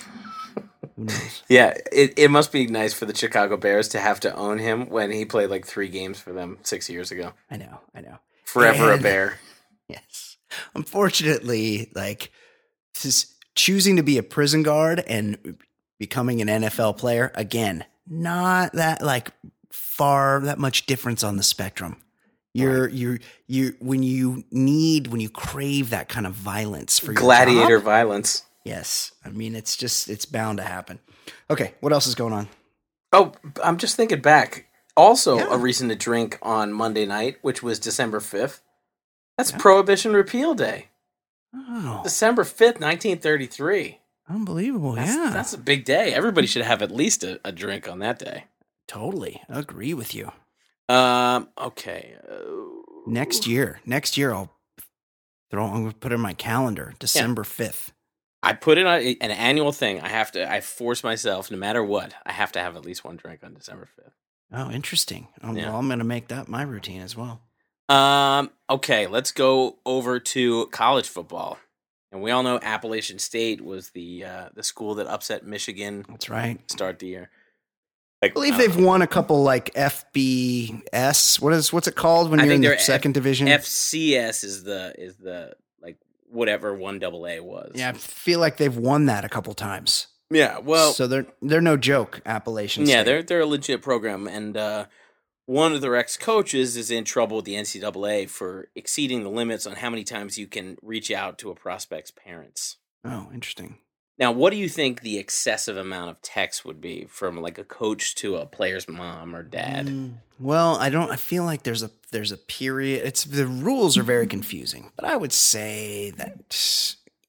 Who knows? Yeah, it, it must be nice for the Chicago Bears to have to own him when he played like three games for them six years ago. I know, I know. Forever And- a Bear. Yes. Unfortunately, like, this is choosing to be a prison guard and becoming an N F L player, again, not that like far that much difference on the spectrum. You're you're you when you need when you crave that kind of violence for your Gladiator job. violence. Yes. I mean, it's just it's bound to happen. Okay, what else is going on? Oh, I'm just thinking back. Also, Yeah. a reason to drink on Monday night, which was December fifth. That's Yeah. Prohibition Repeal Day. Oh, December fifth, nineteen thirty-three. unbelievable. That's, yeah. that's a big day. Everybody should have at least a, a drink on that day. Totally. I agree with you. Um. Okay. Uh, Next year, next year I'll throw. I'm gonna put it in my calendar, December fifth. I put it on an annual thing. I have to. I force myself, no matter what, I have to have at least one drink on December fifth. Oh, interesting. Um, Yeah. Well, I'm gonna make that my routine as well. Um. Okay. Let's go over to college football, and we all know Appalachian State was the uh, the school that upset Michigan That's right. to start the year. Like, I believe uh, they've won a couple like F B S. What is what's it called when I you're think in the they're F- second division? F C S is the is the like whatever one double A was. Yeah, I feel like they've won that a couple times. Yeah. Well. so they're they're no joke. Appalachian. Yeah, State. they're they're a legit program, and uh, one of their ex coaches is in trouble with the N C double A for exceeding the limits on how many times you can reach out to a prospect's parents. Oh, interesting. Now, what do you think the excessive amount of text would be from like a coach to a player's mom or dad? Mm, well, I don't. I feel like there's a there's a period. It's the rules are very confusing, but I would say that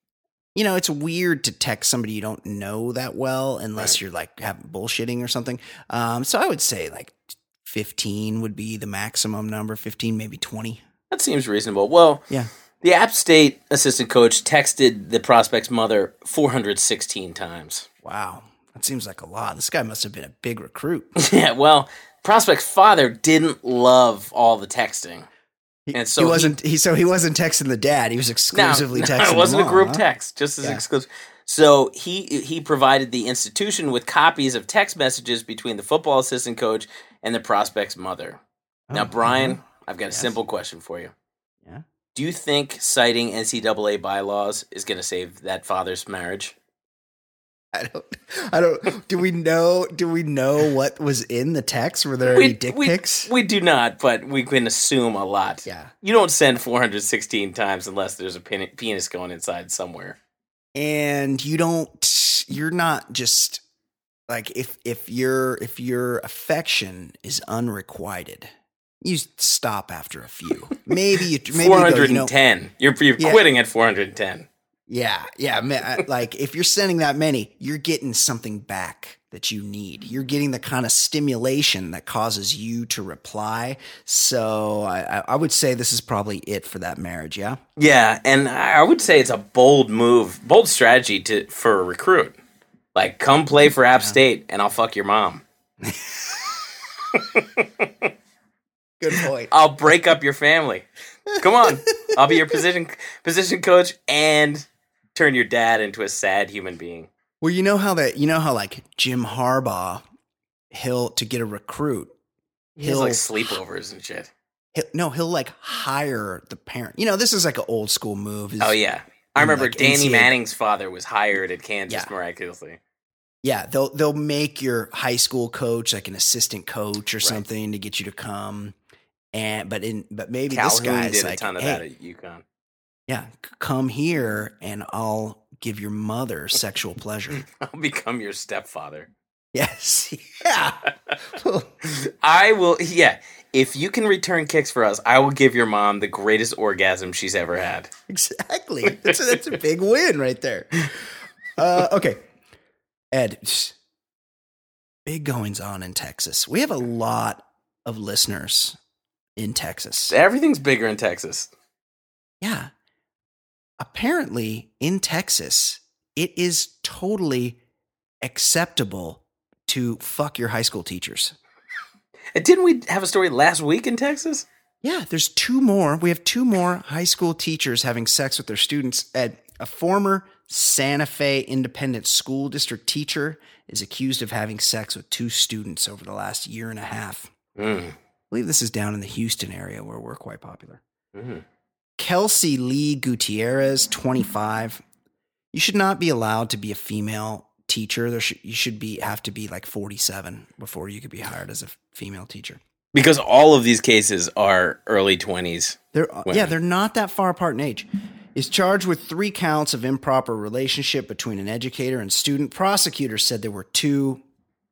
you know, it's weird to text somebody you don't know that well unless Right. you're like having bullshitting or something. Um, so I would say like fifteen would be the maximum number, fifteen, maybe twenty. That seems reasonable. Well, Yeah. the App State assistant coach texted the prospect's mother four hundred sixteen times. Wow. That seems like a lot. This guy must have been a big recruit. Yeah, well, prospect's father didn't love all the texting. He, And so he he- wasn't he, so he wasn't texting the dad. He was exclusively no, texting no, it the wasn't mom, a group huh? text, just as Yeah. exclusive. So he he provided the institution with copies of text messages between the football assistant coach and the prospect's mother. Now, Oh, Brian, uh-huh. I've got a Yes. simple question for you. Yeah. Do you think citing N C double A bylaws is going to save that father's marriage? I don't I don't do we know do we know what was in the text? Were there any dick we, pics? we do not, but we can assume a lot. Yeah. You don't send four hundred sixteen times unless there's a pen- penis going inside somewhere. And you don't you're not just like if if your if your affection is unrequited, you stop after a few. Maybe you maybe you go, you know, four hundred ten. You're, you're Yeah. quitting at four hundred ten. yeah, yeah, ma- uh, like if you're sending that many, you're getting something back that you need. You're getting the kind of stimulation that causes you to reply. So I, I- I would say this is probably it for that marriage. Yeah. Yeah, and I I would say it's a bold move, bold strategy to for a recruit. Like, come play for App State, and I'll fuck your mom. Good point. I'll break up your family. Come on, I'll be your position position coach and turn your dad into a sad human being. Well, you know how that you know how like Jim Harbaugh, he'll to get a recruit. He has like He'll- sleepovers and shit. He'll, no, he'll like hire the parent. You know, this is like an old school move. Is- Oh yeah, I in, remember like, Danny N C A A Manning's father was hired at Kansas Yeah. miraculously. Yeah, they'll they'll make your high school coach like an assistant coach or Right. something to get you to come. And but in but maybe Calhoun this guy's did like, a ton of hey, that at UConn. yeah, c- come here and I'll give your mother sexual pleasure. I'll become your stepfather. Yes, yeah. I will. Yeah, if you can return kicks for us, I will give your mom the greatest orgasm she's ever had. Exactly. That's a, that's a big win right there. Uh, okay, Ed, big goings on in Texas. We have a lot of listeners in Texas. Everything's bigger in Texas. Yeah. Apparently, in Texas, it is totally acceptable to fuck your high school teachers. And didn't we have a story last week in Texas? Yeah, there's two more. We have two more high school teachers having sex with their students. Ed, a former Santa Fe Independent School District teacher is accused of having sex with two students over the last year and a half. Mm. I believe this is down in the Houston area where we're quite popular. Mm. Kelsey Lee Gutierrez, twenty-five. You should not be allowed to be a female teacher. There should, you should be have to be like forty-seven before you could be hired as a female teacher. Because all of these cases are early twenties. They're Women. yeah, they're not that far apart in age. Is charged with three counts of improper relationship between an educator and student. Prosecutors said there were two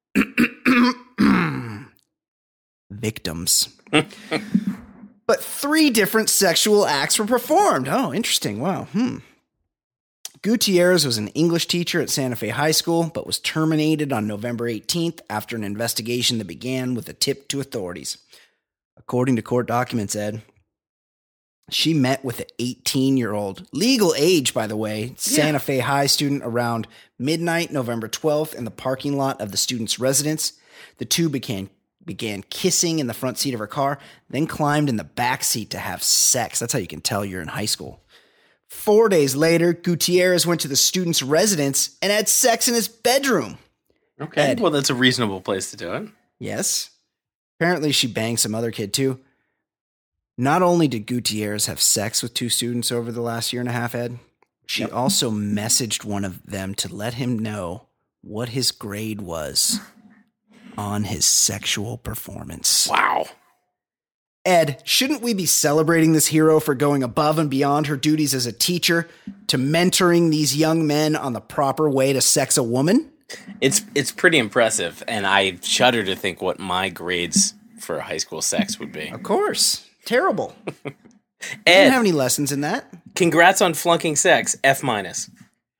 victims. But three different sexual acts were performed. Oh, interesting. Wow. Hmm. Gutierrez was an English teacher at Santa Fe High School, but was terminated on November eighteenth after an investigation that began with a tip to authorities. According to court documents, Ed, she met with an eighteen-year-old, legal age, by the way, Santa Fe High student around midnight, November twelfth, in the parking lot of the student's residence. The two began began kissing in the front seat of her car, then climbed in the back seat to have sex. That's how you can tell you're in high school. Four days later, Gutierrez went to the student's residence and had sex in his bedroom. Okay. Ed. Well, that's a reasonable place to do it. Yes. Apparently, she banged some other kid too. Not only did Gutierrez have sex with two students over the last year and a half, Ed, she Yep. also messaged one of them to let him know what his grade was on his sexual performance. Wow. Ed, shouldn't we be celebrating this hero for going above and beyond her duties as a teacher to mentoring these young men on the proper way to sex a woman? It's it's pretty impressive, and I shudder to think what my grades for high school sex would be. Of course. Terrible. Ed, Didn't have any lessons in that. congrats on flunking sex. F minus.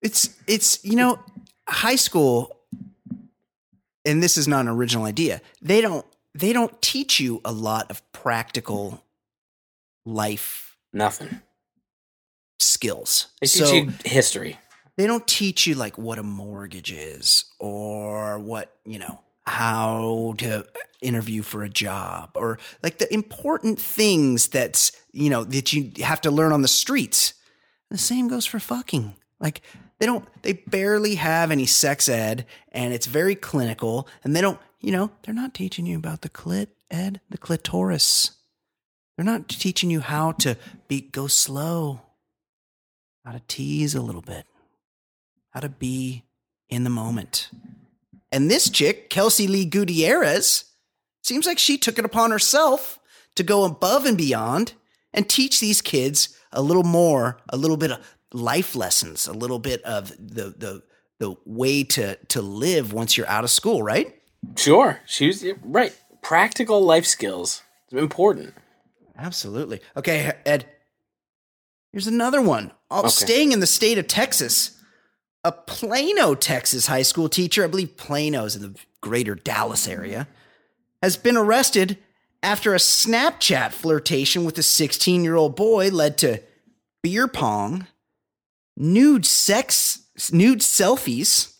It's it's you know, high school, and this is not an original idea. They don't they don't teach you a lot of practical life Nothing. skills. They teach So you history. they don't teach you like what a mortgage is or what, you know, how to interview for a job or like the important things that's, you know, that you have to learn on the streets. The same goes for fucking. Like they don't, they barely have any sex ed and it's very clinical and they don't, you know, they're not teaching you about the clit, Ed, the clitoris. They're not teaching you how to be, go slow, how to tease a little bit, how to be in the moment. And this chick, Kelsey Lee Gutierrez, seems like she took it upon herself to go above and beyond and teach these kids a little more, a little bit of life lessons, a little bit of the the the way to to live once you're out of school, right? Sure. She was right. Practical life skills. It's important. Absolutely. Okay, Ed. Here's another one. Oh, Okay. Staying in the state of Texas. A Plano, Texas high school teacher, I believe Plano's in the greater Dallas area, has been arrested after a Snapchat flirtation with a sixteen-year-old boy led to beer pong, nude sex, nude selfies,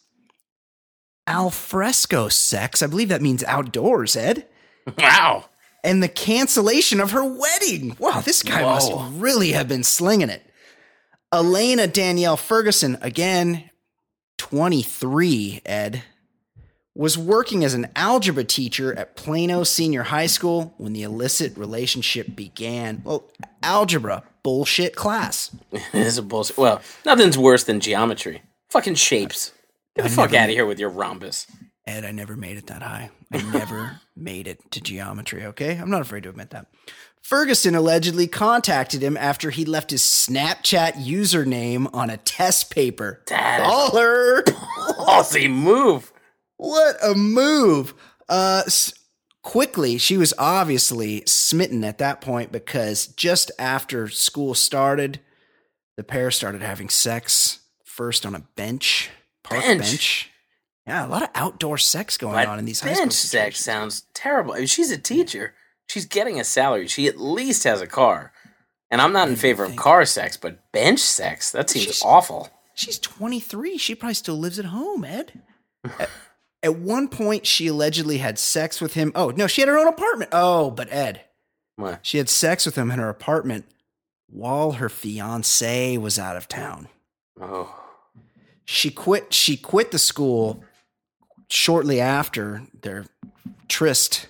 alfresco sex. I believe that means outdoors, Ed. Wow. And the cancellation of her wedding. Wow, this guy Whoa. must really have been slinging it. Elena Danielle Ferguson, again, twenty-three, Ed, was working as an algebra teacher at Plano Senior High School when the illicit relationship began. Well, algebra, bullshit class. It is a bullshit. Well, nothing's worse than geometry. Fucking shapes. Get the I fuck never- out of here with your rhombus. Ed, I never made it that high. I never made it to geometry, okay? I'm not afraid to admit that. Ferguson allegedly contacted him after he left his Snapchat username on a test paper. That is- Baller! Ballsy move. What a move! Uh, s- quickly, she was obviously smitten at that point because just after school started, the pair started having sex. First on a bench, park bench. Bench? Yeah, a lot of outdoor sex going But on in these high school bench sex situations. sounds terrible. I mean, she's a teacher. She's getting a salary. She at least has a car. And I'm not in favor of think- car sex, but bench sex, that seems She's- awful. She's twenty-three. She probably still lives at home, Ed. at, at one point, she allegedly had sex with him. Oh, no, she had her own apartment. Oh, but Ed, What? she had sex with him in her apartment while her fiance was out of town. Oh. She quit. She quit the school shortly after their tryst,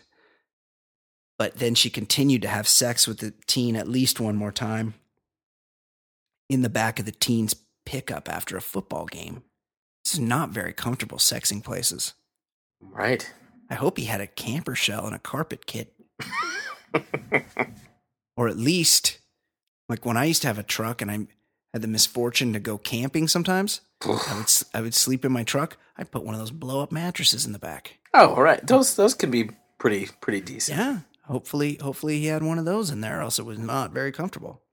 but then she continued to have sex with the teen at least one more time in the back of the teen's pickup after a football game. This is not very comfortable sexing places. Right. I hope he had a camper shell and a carpet kit. Or at least, like when I used to have a truck and I had the misfortune to go camping sometimes, I would s- I would sleep in my truck. I'd put one of those blow up mattresses in the back. Oh, all right. Those those can be pretty pretty decent. Yeah, hopefully, hopefully he had one of those in there, or else it was not very comfortable.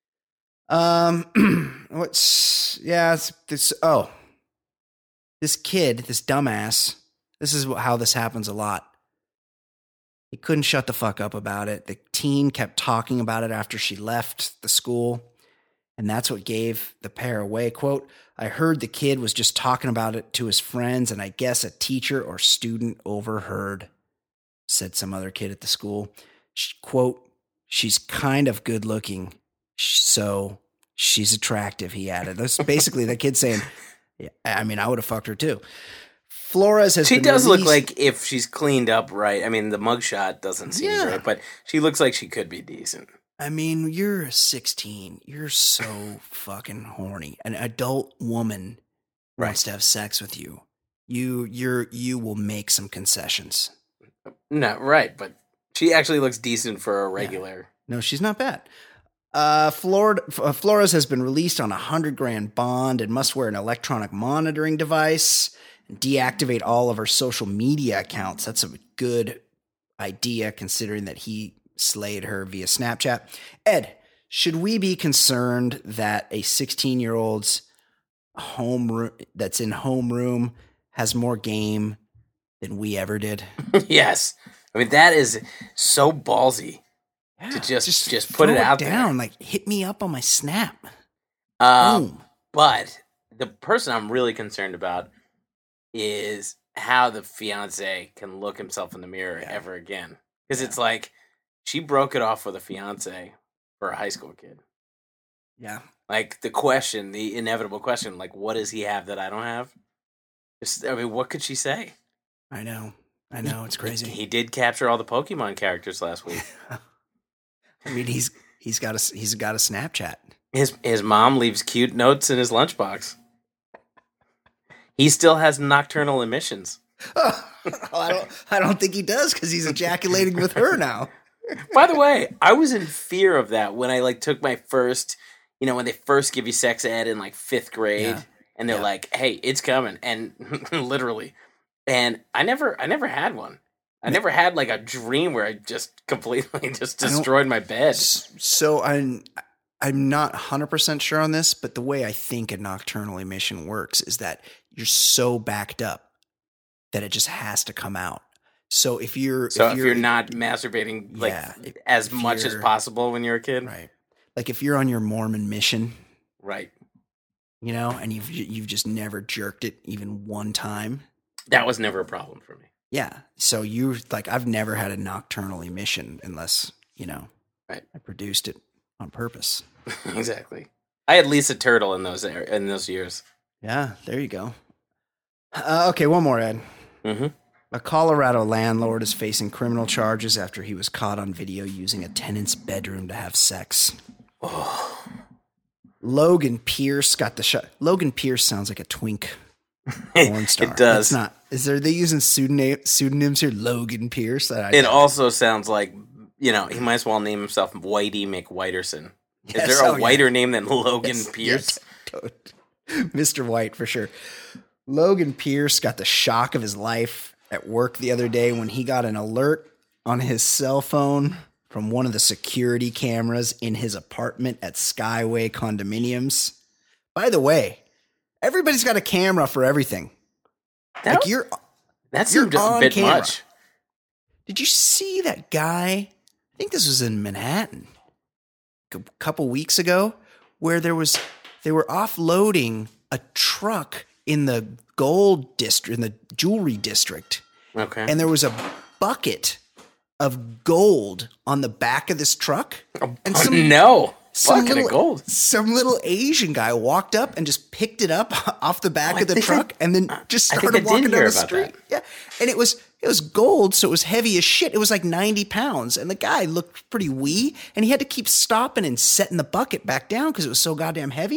Um, what's yeah? It's, this oh, this kid, this dumbass. This is how this happens a lot. He couldn't shut the fuck up about it. The teen kept talking about it after she left the school. And that's what gave the pair away. Quote, I heard the kid was just talking about it to his friends, and I guess a teacher or student overheard, said some other kid at the school. She, quote, she's kind of good looking, so she's attractive, he added. That's basically the kid saying, yeah, I mean, I would have fucked her too. Flores has She been does look released- like if she's cleaned up right. I mean, the mugshot doesn't seem Yeah. great, but she looks like she could be decent. I mean, you're sixteen. You're so fucking horny. An adult woman wants to have sex with you. You, you're, you will make some concessions. No, right, but she actually looks decent for a regular. No, she's not bad. Uh, Florida, uh, Flores has been released on a hundred grand bond and must wear an electronic monitoring device and deactivate all of her social media accounts. That's a good idea considering that he slayed her via Snapchat. Ed, should we be concerned that a sixteen-year-old's home that's in homeroom has more game than we ever did. Yes. I mean, that is so ballsy Yeah, to just just, put it throw out down, like hit me up on my Snap. there. Um, Boom. but the person I'm really concerned about is how the fiance can look himself in the mirror Yeah. ever again. Because Yeah. it's like she broke it off with a fiance for a high school kid. Yeah. Like the question, the inevitable question, like, what does he have that I don't have? Just, I mean, what could she say? I know. I know. It's crazy. He did capture all the Pokemon characters last week. I mean, he's he's got a he's got a Snapchat. His his mom leaves cute notes in his lunchbox. He still has nocturnal emissions. Oh, I don't I don't think he does because he's ejaculating with her now. By the way, I was in fear of that when I like took my first, you know, when they first give you sex ed in like fifth grade, Yeah. and they're Yeah. like, "Hey, it's coming," and literally, and I never, I never had one. I never had like a dream where I just completely just I don't- destroyed my bed. S- So I'm I'm not one hundred percent sure on this, but the way I think a nocturnal emission works is that you're so backed up that it just has to come out. So if you're So if you're, not masturbating like Yeah, if- as if much as you're- possible when you're a kid, right, like if you're on your Mormon mission, right? you know, and you've you've just never jerked it even one time. That was never a problem for me. Yeah. So you like I've never had a nocturnal emission unless, you know, Right. I produced it on purpose. Exactly. I had Lisa Turtle in those er- in those years. Yeah, there you go. Uh, okay, one more, Ed. Mm-hmm. A Colorado landlord is facing criminal charges after he was caught on video using a tenant's bedroom to have sex. Oh. Logan Pierce got the shot. Logan Pierce sounds like a twink porn star. It does. It's not. Is there? They using pseudonym, pseudonyms here? Logan Pierce. That I It doubt. also sounds like, you know, he might as well name himself Whitey McWhiterson. Is Yes, there a oh, yeah. whiter name than Logan Yes, Pierce? yes. Mister White for sure. Logan Pierce got the shock of his life at work the other day when he got an alert on his cell phone from one of the security cameras in his apartment at Skyway Condominiums. By the way, everybody's got a camera for everything. That, Like you're that you're seemed a on bit camera. much. Did you see that guy? I think this was in Manhattan a couple weeks ago, where there was they were offloading a truck in the gold district, in the jewelry district, Okay. and there was a bucket of gold on the back of this truck, and some no. some Bucket little, of gold. some little Asian guy walked up and just picked it up off the back Oh, I of the think I- truck and then just I think started I did walking down hear the about street. that. Yeah. And it was it was gold, so it was heavy as shit. It was like ninety pounds. And the guy looked pretty wee, and he had to keep stopping and setting the bucket back down because it was so goddamn heavy.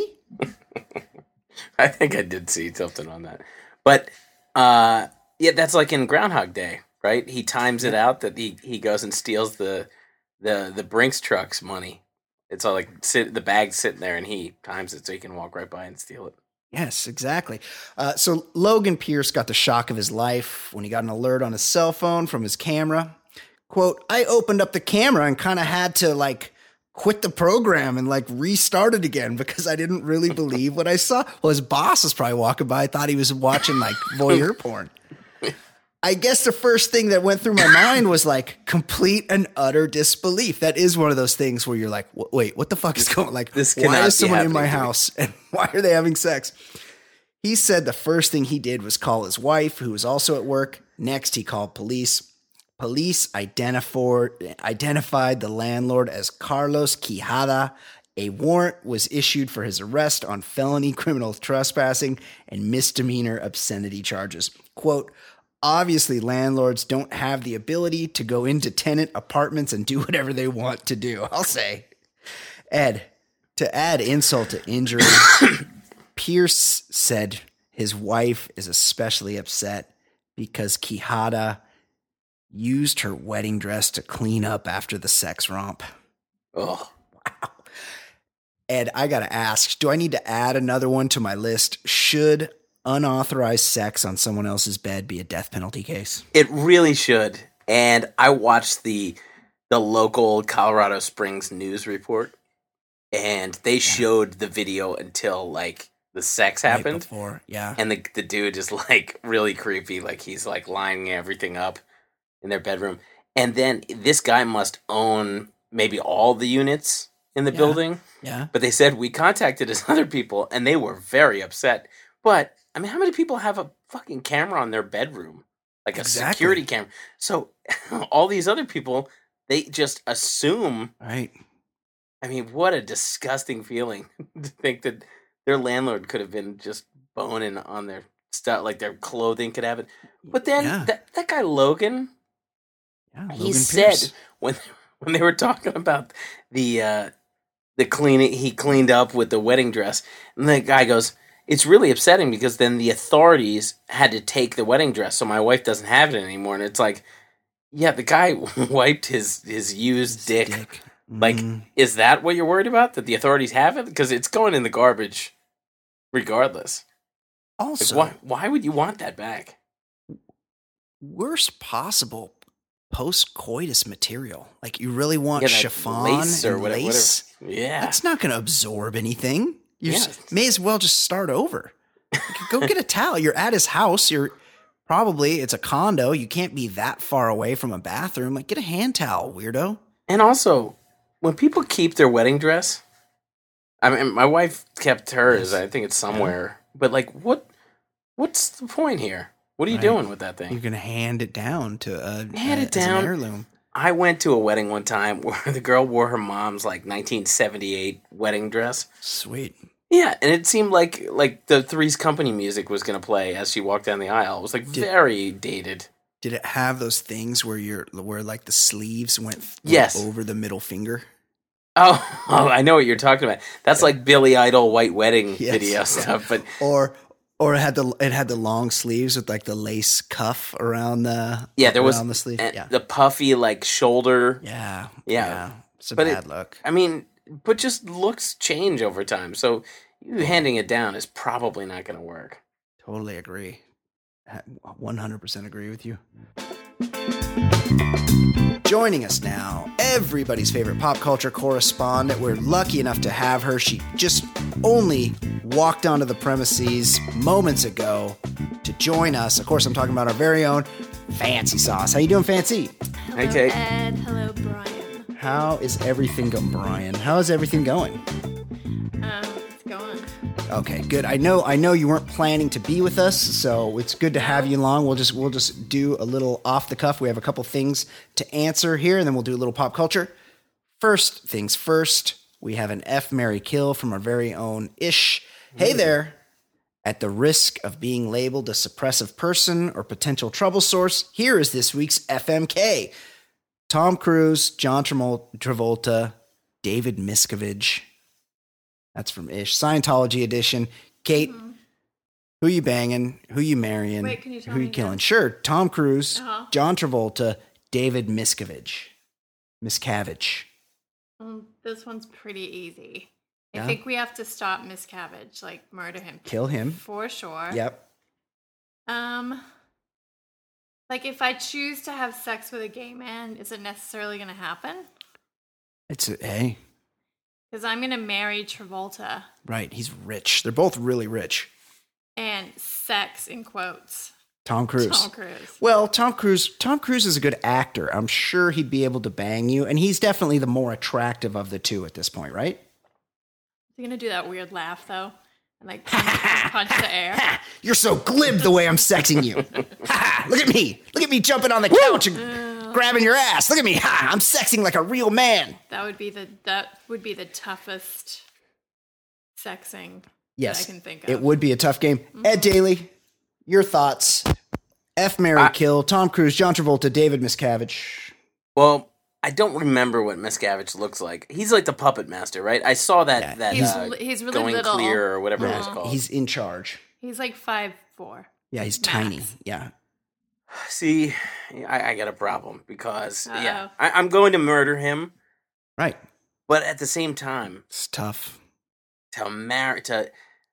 I think I did see something on that. But uh, yeah, that's like in Groundhog Day, right? He times it out that he, he goes and steals the the the Brinks truck's money. It's all like sit, the bag's sitting there, and he times it so he can walk right by and steal it. Yes, exactly. Uh, so Logan Pierce got the shock of his life when he got an alert on his cell phone from his camera. Quote, I opened up the camera and kind of had to like quit the program and like restart it again because I didn't really believe what I saw. Well, his boss was probably walking by, thought he was watching like voyeur porn. I guess the first thing that went through my mind was like complete and utter disbelief. That is one of those things where you're like, "W- wait, what the fuck is going like, This why cannot is be someone in my happening to me." house and why are they having sex? He said the first thing he did was call his wife, who was also at work. Next, he called police. Police identified, identified the landlord as Carlos Quijada. A warrant was issued for his arrest on felony criminal trespassing and misdemeanor obscenity charges. Quote, obviously, landlords don't have the ability to go into tenant apartments and do whatever they want to do, I'll say. Ed, to add insult to injury, Pierce said his wife is especially upset because Quijada used her wedding dress to clean up after the sex romp. Oh, Ed, I got to ask, do I need to add another one to my list? Should unauthorized sex on someone else's bed be a death penalty case? it really should. And I watched the the local Colorado Springs news report, and they showed the video until like the sex Right happened, before, yeah. and the the dude is like really creepy, like he's like lining everything up in their bedroom, and then this guy must own maybe all the units in the Yeah. building. Yeah. But they said we contacted his other people, and they were very upset. But I mean, how many people have a fucking camera on their bedroom, like a Exactly. security camera? So all these other people, they just assume. Right. I mean, what a disgusting feeling to think that their landlord could have been just boning on their stuff, like their clothing could have it. But then Yeah. that that guy Logan, Yeah. he Logan said Pierce. when when they were talking about the uh, the cleaning, he cleaned up with the wedding dress, and the guy goes, "It's really upsetting because then the authorities had to take the wedding dress, so my wife doesn't have it anymore." And it's like, yeah, the guy wiped his his used His dick. dick. Like, Mm. is that what you're worried about? That the authorities have it? Because it's going in the garbage, regardless. Like, Also, why? Why would you want that back? worst possible post-coitus material. Like, you really want Yeah, that chiffon lace or and whatever- lace? Yeah, That's not going to absorb anything. You Yeah. s- may as well just start over. Like, go get a towel. You're at his house. You're probably, it's a condo. You can't be that far away from a bathroom. Like, get a hand towel, weirdo. and also when people keep their wedding dress, I mean, my wife kept hers. I think it's somewhere. But like, what? What's the point here? What are you Right. doing with that You're thing? going to hand it down to a, Hand a- it as an down. heirloom. I went to a wedding one time where the girl wore her mom's like nineteen seventy-eight wedding dress. Sweet. Yeah, and it seemed like like the Three's Company music was gonna play as she walked down the aisle. It was like Did- very dated. Did it have those things where you're where like the sleeves went, went Yes. over the middle finger? Oh, oh, I know what you're talking about. That's like Billy Idol white wedding Yes. video stuff. But Or or it had the it had the long sleeves with like the lace cuff around the yeah, there was around the sleeve. and Yeah. the puffy like shoulder. yeah. Yeah. It's a But it- bad look. I mean, but just looks change over time. So you handing it down is probably not going to work. Totally agree. one hundred percent agree with you. Joining us now, everybody's favorite pop culture correspondent. We're lucky enough to have her. She just only walked onto the premises moments ago to join us. Of course, I'm talking about our very own Fancy Sauce. How you doing, Fancy? Hello, Hey, Kate. Ed. Hello, Brian. How is everything going, Brian? How is everything going? Um, it's going. Okay, good. I know I know you weren't planning to be with us, so it's good to have you along. We'll just we'll just do a little off the cuff. We have a couple things to answer here, and then we'll do a little pop culture. First things first, we have an F, Marry, Kill from our very own Ish. Hey there. At the risk of being labeled a suppressive person or potential trouble source, here is this week's F M K. Tom Cruise, John Tramol- Travolta, David Miscavige. That's from Ish. Scientology edition. Kate, Mhm. who you banging? Who you marrying? Wait, can you tell who me you killing? again? Sure. Tom Cruise, Uh-huh. John Travolta, David Miscavige. Miscavige. Um, this one's pretty easy. Yeah? I think we have to stop Miscavige, like murder him. Kill him. For sure. Yep. Um, like if I choose to have sex with a gay man, is it necessarily going to happen? It's a, hey, Because I'm going to marry Travolta right. He's rich. They're both really rich. and sex in quotes. Tom Cruise. Tom Cruise. Well, Tom Cruise. Tom Cruise is a good actor. I'm sure he'd be able to bang you, and he's definitely the more attractive of the two at this point, right? Is he going to do that weird laugh though? And like punch, punch the air? You're so glib the way I'm sexing you. Ha! Look at me. Look at me jumping on the couch and grabbing your ass. Look at me. Ha! I'm sexing like a real man. That would be the that would be the toughest sexing Yes, that I can think of. it would be a tough game. Ed Daly, your thoughts? F, Marry, I- Kill, Tom Cruise, John Travolta, David Miscavige. Well, I don't remember what Miscavige looks like. He's like the puppet master, right? I saw that Yeah, that He's uh, li- he's really going little. clear or whatever it Yeah, was called. he's in charge. He's like five four. Yeah, he's Max. tiny. Yeah. See, I, I got a problem because yeah, Uh-oh. I, I'm going to murder him, Right. but at the same time, It's tough. to marry to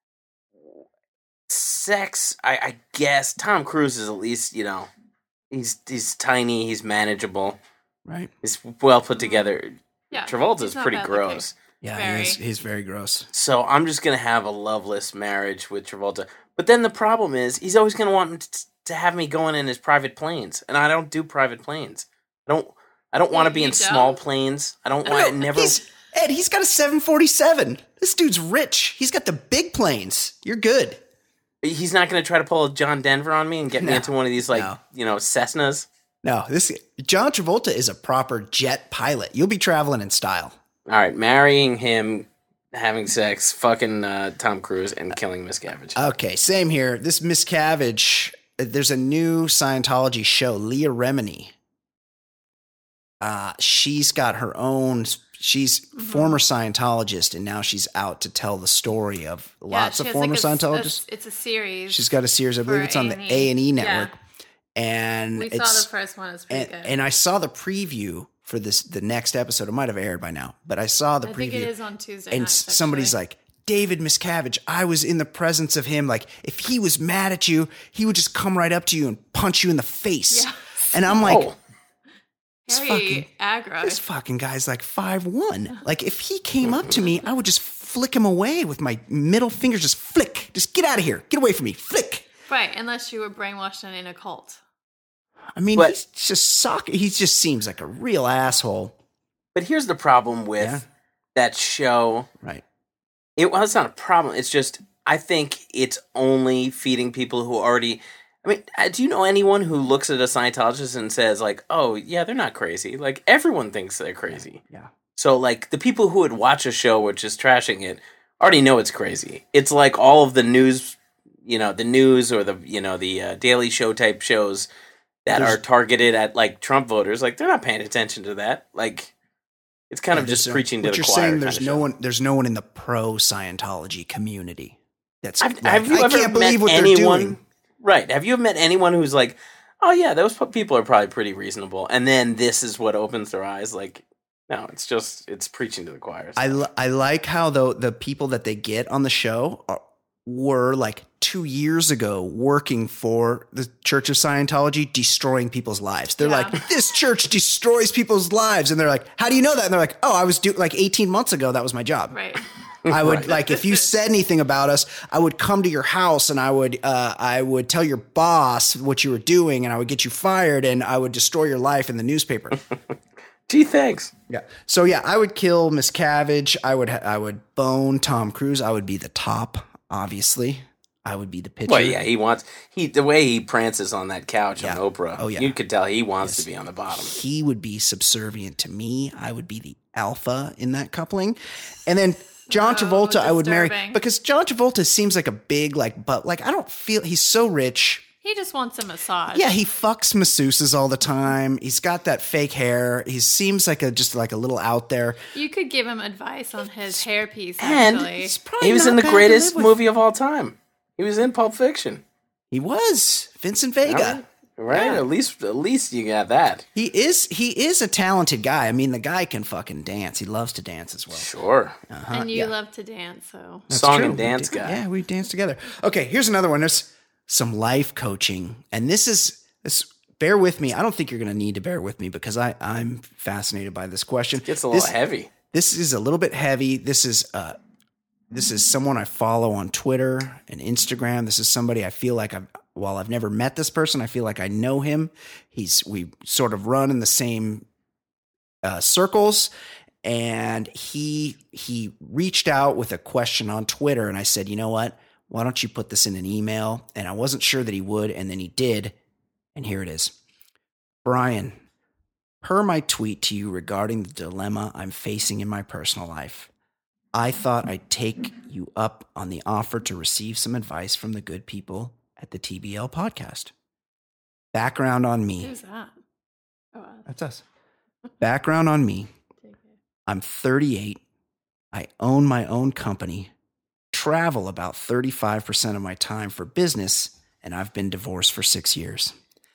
sex, I, I guess Tom Cruise is at least you know he's he's tiny, he's manageable, Right. he's well put together. Yeah. Travolta's he's not pretty bad looking. gross. Yeah, Very. he is, he's very gross. So I'm just gonna have a loveless marriage with Travolta. But then the problem is, he's always gonna want t- to have me going in his private planes, and I don't do private planes. I don't. I don't want to You- be you in small don't? planes. I don't No, want never. he's, Ed, he's got a seven forty-seven. This dude's rich. He's got the big planes. You're good. He's not gonna try to pull a John Denver on me and get me No. into one of these like No. you know Cessnas. No, this John Travolta is a proper jet pilot. You'll be traveling in style. All right, marrying him, having sex, fucking uh, Tom Cruise, and killing Miscavige. Okay, same here. This Miscavige, there's a new Scientology show, Leah Remini. Uh, she's got her own, she's Mm-hmm. former Scientologist, and now she's out to tell the story of Yeah, lots she of has, former like, a s- a Scientologists. s- it's a series. She's got a series, I for believe it's on the A and E. A and E Yeah. network. And we it's, saw the first one. It's pretty and, good. and I saw the preview for this, the next episode. It might have aired by now, but I saw the I preview. think it is on Tuesday. and nights, s- somebody's actually. like, David Miscavige, I was in the presence of him. Like, if he was mad at you, he would just come right up to you and punch you in the face. Yeah. And I'm like, Oh, this very fucking, aggro. this fucking guy's like five one. Like, if he came up to me, I would just flick him away with my middle finger. Just flick. Just get out of here. Get away from me. Flick. Right, unless you were brainwashed and in a cult. I mean, But- he's just sock. He just seems like a real asshole. but here's the problem with Yeah. that show. Right. It well, it's not a problem. It's just I think it's only feeding people who already. I mean, uh, do you know anyone who looks at a Scientologist and says like, "Oh, yeah, they're not crazy"? Like everyone thinks they're crazy. Yeah. So like the people who would watch a show which is trashing it already know it's crazy. It's like all of the news, you know, the news or the you know the uh, Daily Show type shows that There's- are targeted at like Trump voters. Like they're not paying attention to that. Like it's kind of Yeah, just there's- preaching to what the you're choir. saying. kind There's of no show. one. There's no one in the pro Scientology community. That's Have, like, have you I ever can't met believe what anyone? they're doing. Right. Have you ever met anyone who's like, oh yeah, those p- people are probably pretty reasonable, and then this is what opens their eyes? Like, no, it's just it's preaching to the choir. I, li- I like how though the people that they get on the show are, were like two years ago working for the Church of Scientology, destroying people's lives. They're Yeah. like, this church destroys people's lives, and they're like, how do you know that? And they're like, oh, I was do like eighteen months ago. That was my job. Right. I would like if you said anything about us, I would come to your house and I would uh, I would tell your boss what you were doing, and I would get you fired, and I would destroy your life in the newspaper. Gee, thanks. Yeah. So yeah, I would kill Miscavige. I would I would bone Tom Cruise. I would be the top, obviously. I would be the pitcher. Well, yeah, he wants he the way he prances on that couch Yeah. on Oprah. Oh, yeah. You could tell he wants Yes. to be on the bottom. He would be subservient to me. I would be the alpha in that coupling, and then John Oh, Travolta I would marry disturbing. because John Travolta seems like a big like but like I don't feel he's so rich. He just wants a massage. Yeah, he fucks masseuses all the time. He's got that fake hair. He seems like a just like a little out there. You could give him advice on his hairpiece, And actually. He's probably He was not in the bad to greatest live with. movie of all time. He was in Pulp Fiction. He was Vincent Vega. Right? Right? Yeah. At least at least you got that. He is he is a talented guy. I mean, the guy can fucking dance. He loves to dance as well. Sure. Uh-huh, and you yeah. love to dance, so. That's Song true. and dance We did- guy. Yeah, we dance together. Okay, here's another one. There's some life coaching, and this is this. Bear with me. I don't think you're going to need to bear with me because I I'm fascinated by this question. Gets a little This- heavy. This is a little bit heavy. This is uh, this is someone I follow on Twitter and Instagram. This is somebody I feel like I've while I've never met this person, I feel like I know him. He's we sort of run in the same uh, circles, and he he reached out with a question on Twitter, and I said, you know what? Why don't you put this in an email? And I wasn't sure that he would, and then he did, and here it is. Brian, per my tweet to you regarding the dilemma I'm facing in my personal life, I thought I'd take you up on the offer to receive some advice from the good people at the T B L podcast. Background on me. Who's that? Oh, uh, That's us. Background on me. take it. I'm thirty-eight. I own my own company, travel about thirty-five percent of my time for business, and I've been divorced for six years.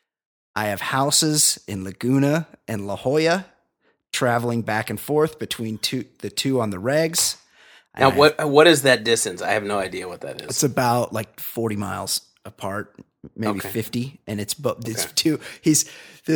I have houses in Laguna and La Jolla, traveling back and forth between two, the two on the regs. Now And I- what what is that distance? I have no idea what that is. It's about like forty miles apart, maybe Okay. fifty, and it's but it's Okay. two. He's this.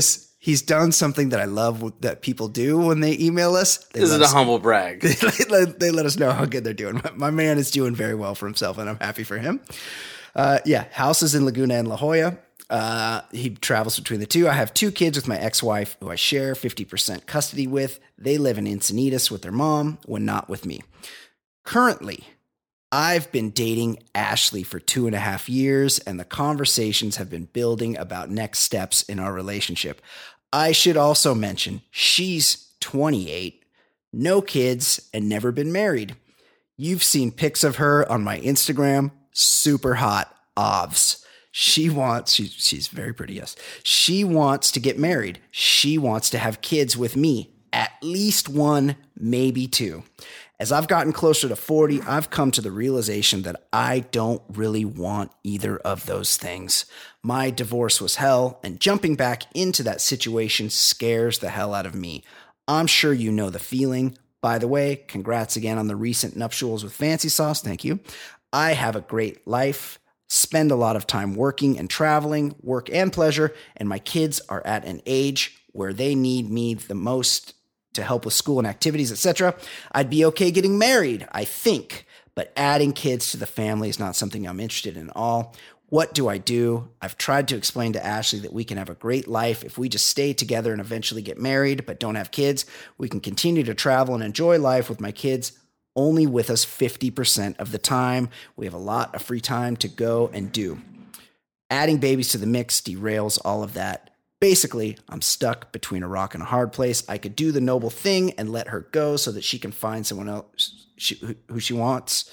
he's done something that I love that people do when they email us. They This is let a us- humble brag. they, let, they let us know how good they're doing. My, my man is doing very well for himself, and I'm happy for him. Uh, yeah, house is in Laguna and La Jolla. Uh, he travels between the two. I have two kids with my ex-wife, who I share fifty percent custody with. They live in Encinitas with their mom when not with me. Currently, I've been dating Ashley for two and a half years, and the conversations have been building about next steps in our relationship. I should also mention she's twenty-eight, no kids, and never been married. You've seen pics of her on my Instagram. Super hot. Ovs. She wants, she, she's very pretty, yes. She wants to get married. She wants to have kids with me. At least one, maybe two. As I've gotten closer to forty, I've come to the realization that I don't really want either of those things. My divorce was hell, and jumping back into that situation scares the hell out of me. I'm sure you know the feeling. By the way, congrats again on the recent nuptials with Fancy Sauce. Thank you. I have a great life, spend a lot of time working and traveling, work and pleasure, and my kids are at an age where they need me the most to help with school and activities, et cetera. I'd be okay getting married, I think, but adding kids to the family is not something I'm interested in at all. What do I do? I've tried to explain to Ashley that we can have a great life if we just stay together and eventually get married, but don't have kids. We can continue to travel and enjoy life with my kids only with us fifty percent of the time. We have a lot of free time to go and do. Adding babies to the mix derails all of that. Basically, I'm stuck between a rock and a hard place. I could do the noble thing and let her go so that she can find someone else she, who, who she wants.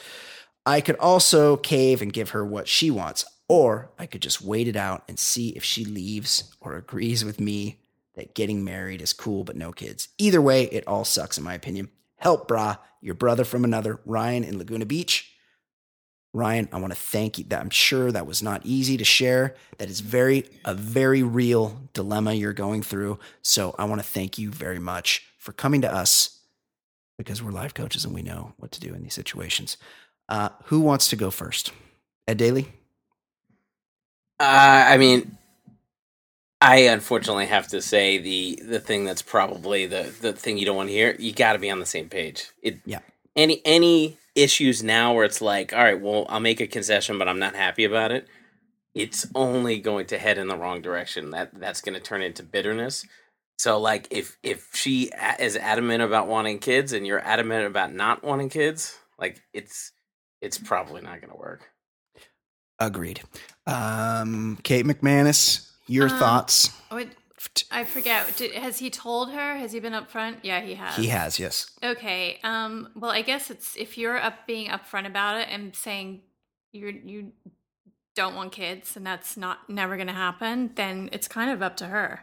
I could also cave and give her what she wants, or I could just wait it out and see if she leaves or agrees with me that getting married is cool but no kids. Either way, it all sucks in my opinion. Help, brah. Your brother from another, Ryan in Laguna Beach. Ryan, I want to thank you. That I'm sure that was not easy to share. That is very a very real dilemma you're going through. So I want to thank you very much for coming to us because we're life coaches and we know what to do in these situations. Uh, who wants to go first? Ed Daly? Uh, I mean, I unfortunately have to say the the thing that's probably the, the thing you don't want to hear. You got to be on the same page. It, Yeah. Any any issues now where it's like, all right, well, I'll make a concession, but I'm not happy about it. It's only going to head in the wrong direction. That that's going to turn into bitterness. So, like, if if she a- is adamant about wanting kids and you're adamant about not wanting kids, like, it's it's probably not going to work. Agreed. Um, Kate McManus, your Um, thoughts? What, I forget. Did, has he told her? Has he been upfront? Yeah, he has. He has, yes. Okay. Um. Well, I guess it's if you're up being upfront about it and saying you you don't want kids and that's not never going to happen, then it's kind of up to her.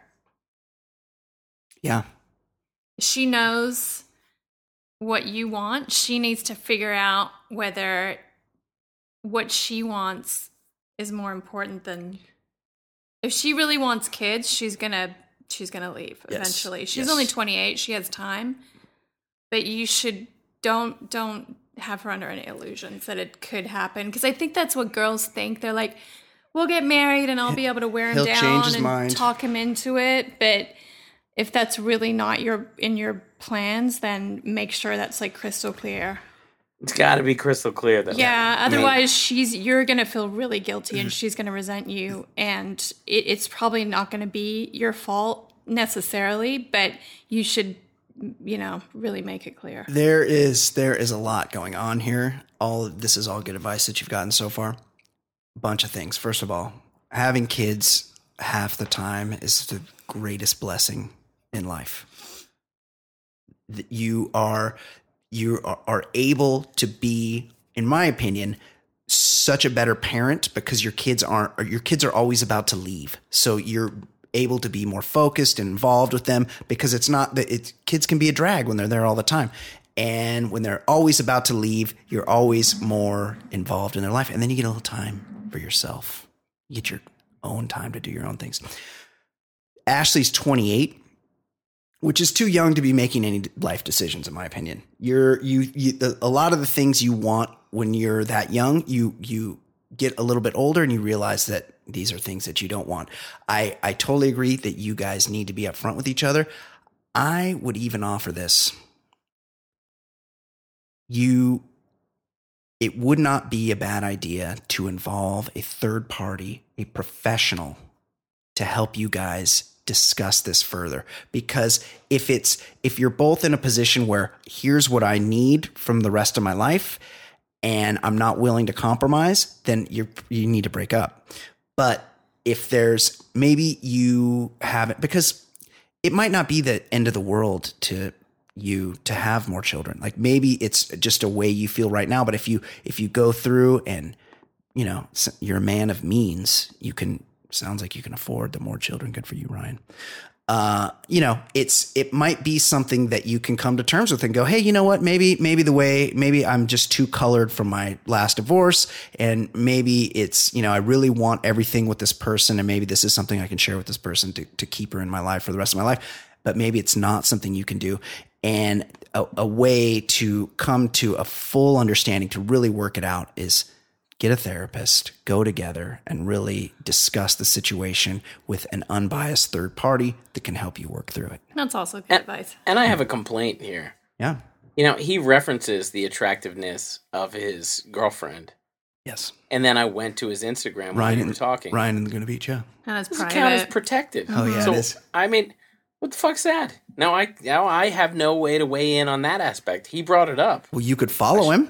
Yeah. She knows what you want. She needs to figure out whether what she wants is more important than if she really wants kids, she's gonna she's gonna leave Yes. eventually. She's Yes. only twenty-eight, she has time. But you should don't don't have her under any illusions that it could happen. Because I think that's what girls think. They're like, we'll get married and I'll be able to wear him He'll down change his and mind. talk him into it. But if that's really not your in your plans, then make sure that's like crystal clear. It's got to be crystal clear that. Yeah, I mean, otherwise she's you're gonna feel really guilty and she's gonna resent you, and it, it's probably not gonna be your fault necessarily, but you should, you know, really make it clear. There is there is a lot going on here. All this is all good advice that you've gotten so far. Bunch of things. First of all, having kids half the time is the greatest blessing in life. That you are you are, are able to be, in my opinion, such a better parent because your kids aren't or your kids are always about to leave. So you're able to be more focused and involved with them because it's not that it kids can be a drag when they're there all the time. And when they're always about to leave, you're always more involved in their life. And then you get a little time for yourself. You get your own time to do your own things. Ashley's twenty-eight, which is too young to be making any life decisions, in my opinion. You're you, you the, a lot of the things you want when you're that young, you you get a little bit older and you realize that these are things that you don't want. I, I totally agree that you guys need to be upfront with each other. I would even offer this. You, it would not be a bad idea to involve a third party, a professional, to help you guys discuss this further. Because if it's, if you're both in a position where here's what I need from the rest of my life and I'm not willing to compromise, then you you need to break up. But if there's, maybe you haven't, because it might not be the end of the world to you to have more children. Like maybe it's just a way you feel right now. But if you, if you go through and, you know, you're a man of means, you can, sounds like you can afford the more children. Good for you, Ryan. Uh, you know, it's, it might be something that you can come to terms with and go, hey, you know what, maybe, maybe the way, maybe I'm just too colored from my last divorce. And maybe it's, you know, I really want everything with this person. And maybe this is something I can share with this person to, to keep her in my life for the rest of my life. But maybe it's not something you can do. And a, a way to come to a full understanding, to really work it out, is get a therapist, go together, and really discuss the situation with an unbiased third party that can help you work through it. That's also good And, advice. and I have a complaint here. Yeah. You know, he references the attractiveness of his girlfriend. Yes. And then I went to his Instagram when Ryan we were and talking. Ryan and Laguna Beach, yeah. And it's This private. account is protected. Oh, yeah, so, it is. I mean, what the fuck's that? Now I now I have no way to weigh in on that aspect. He brought it up. Well, you could follow him.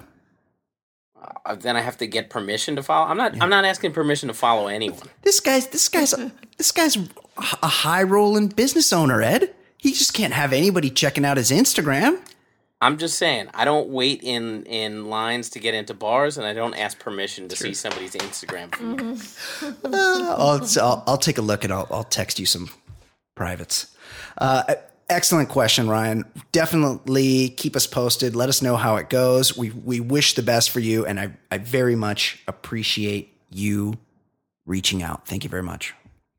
Uh, then I have to get permission to follow. I'm not. I'm not asking permission to follow anyone. This guy's this guy's this guy's a high rolling business owner, Ed. He just can't have anybody checking out his Instagram. I'm just saying. I don't wait in in lines to get into bars, and I don't ask permission to see somebody's Instagram feed. Uh, I'll, I'll I'll take a look and I'll I'll text you some privates. Uh, excellent question, Ryan. Definitely keep us posted. Let us know how it goes. We we wish the best for you, and I I very much appreciate you reaching out. Thank you very much.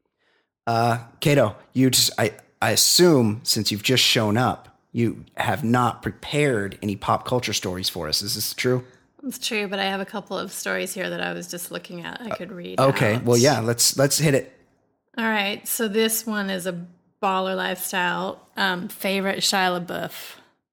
Uh, Kato, you just I I assume since you've just shown up, you have not prepared any pop culture stories for us. Is this true? It's true, but I have a couple of stories here that I was just looking at. I could read. Okay. out. Well, yeah. Let's let's hit it. All right. So this one is a baller lifestyle. Um, favorite Shia LaBeouf.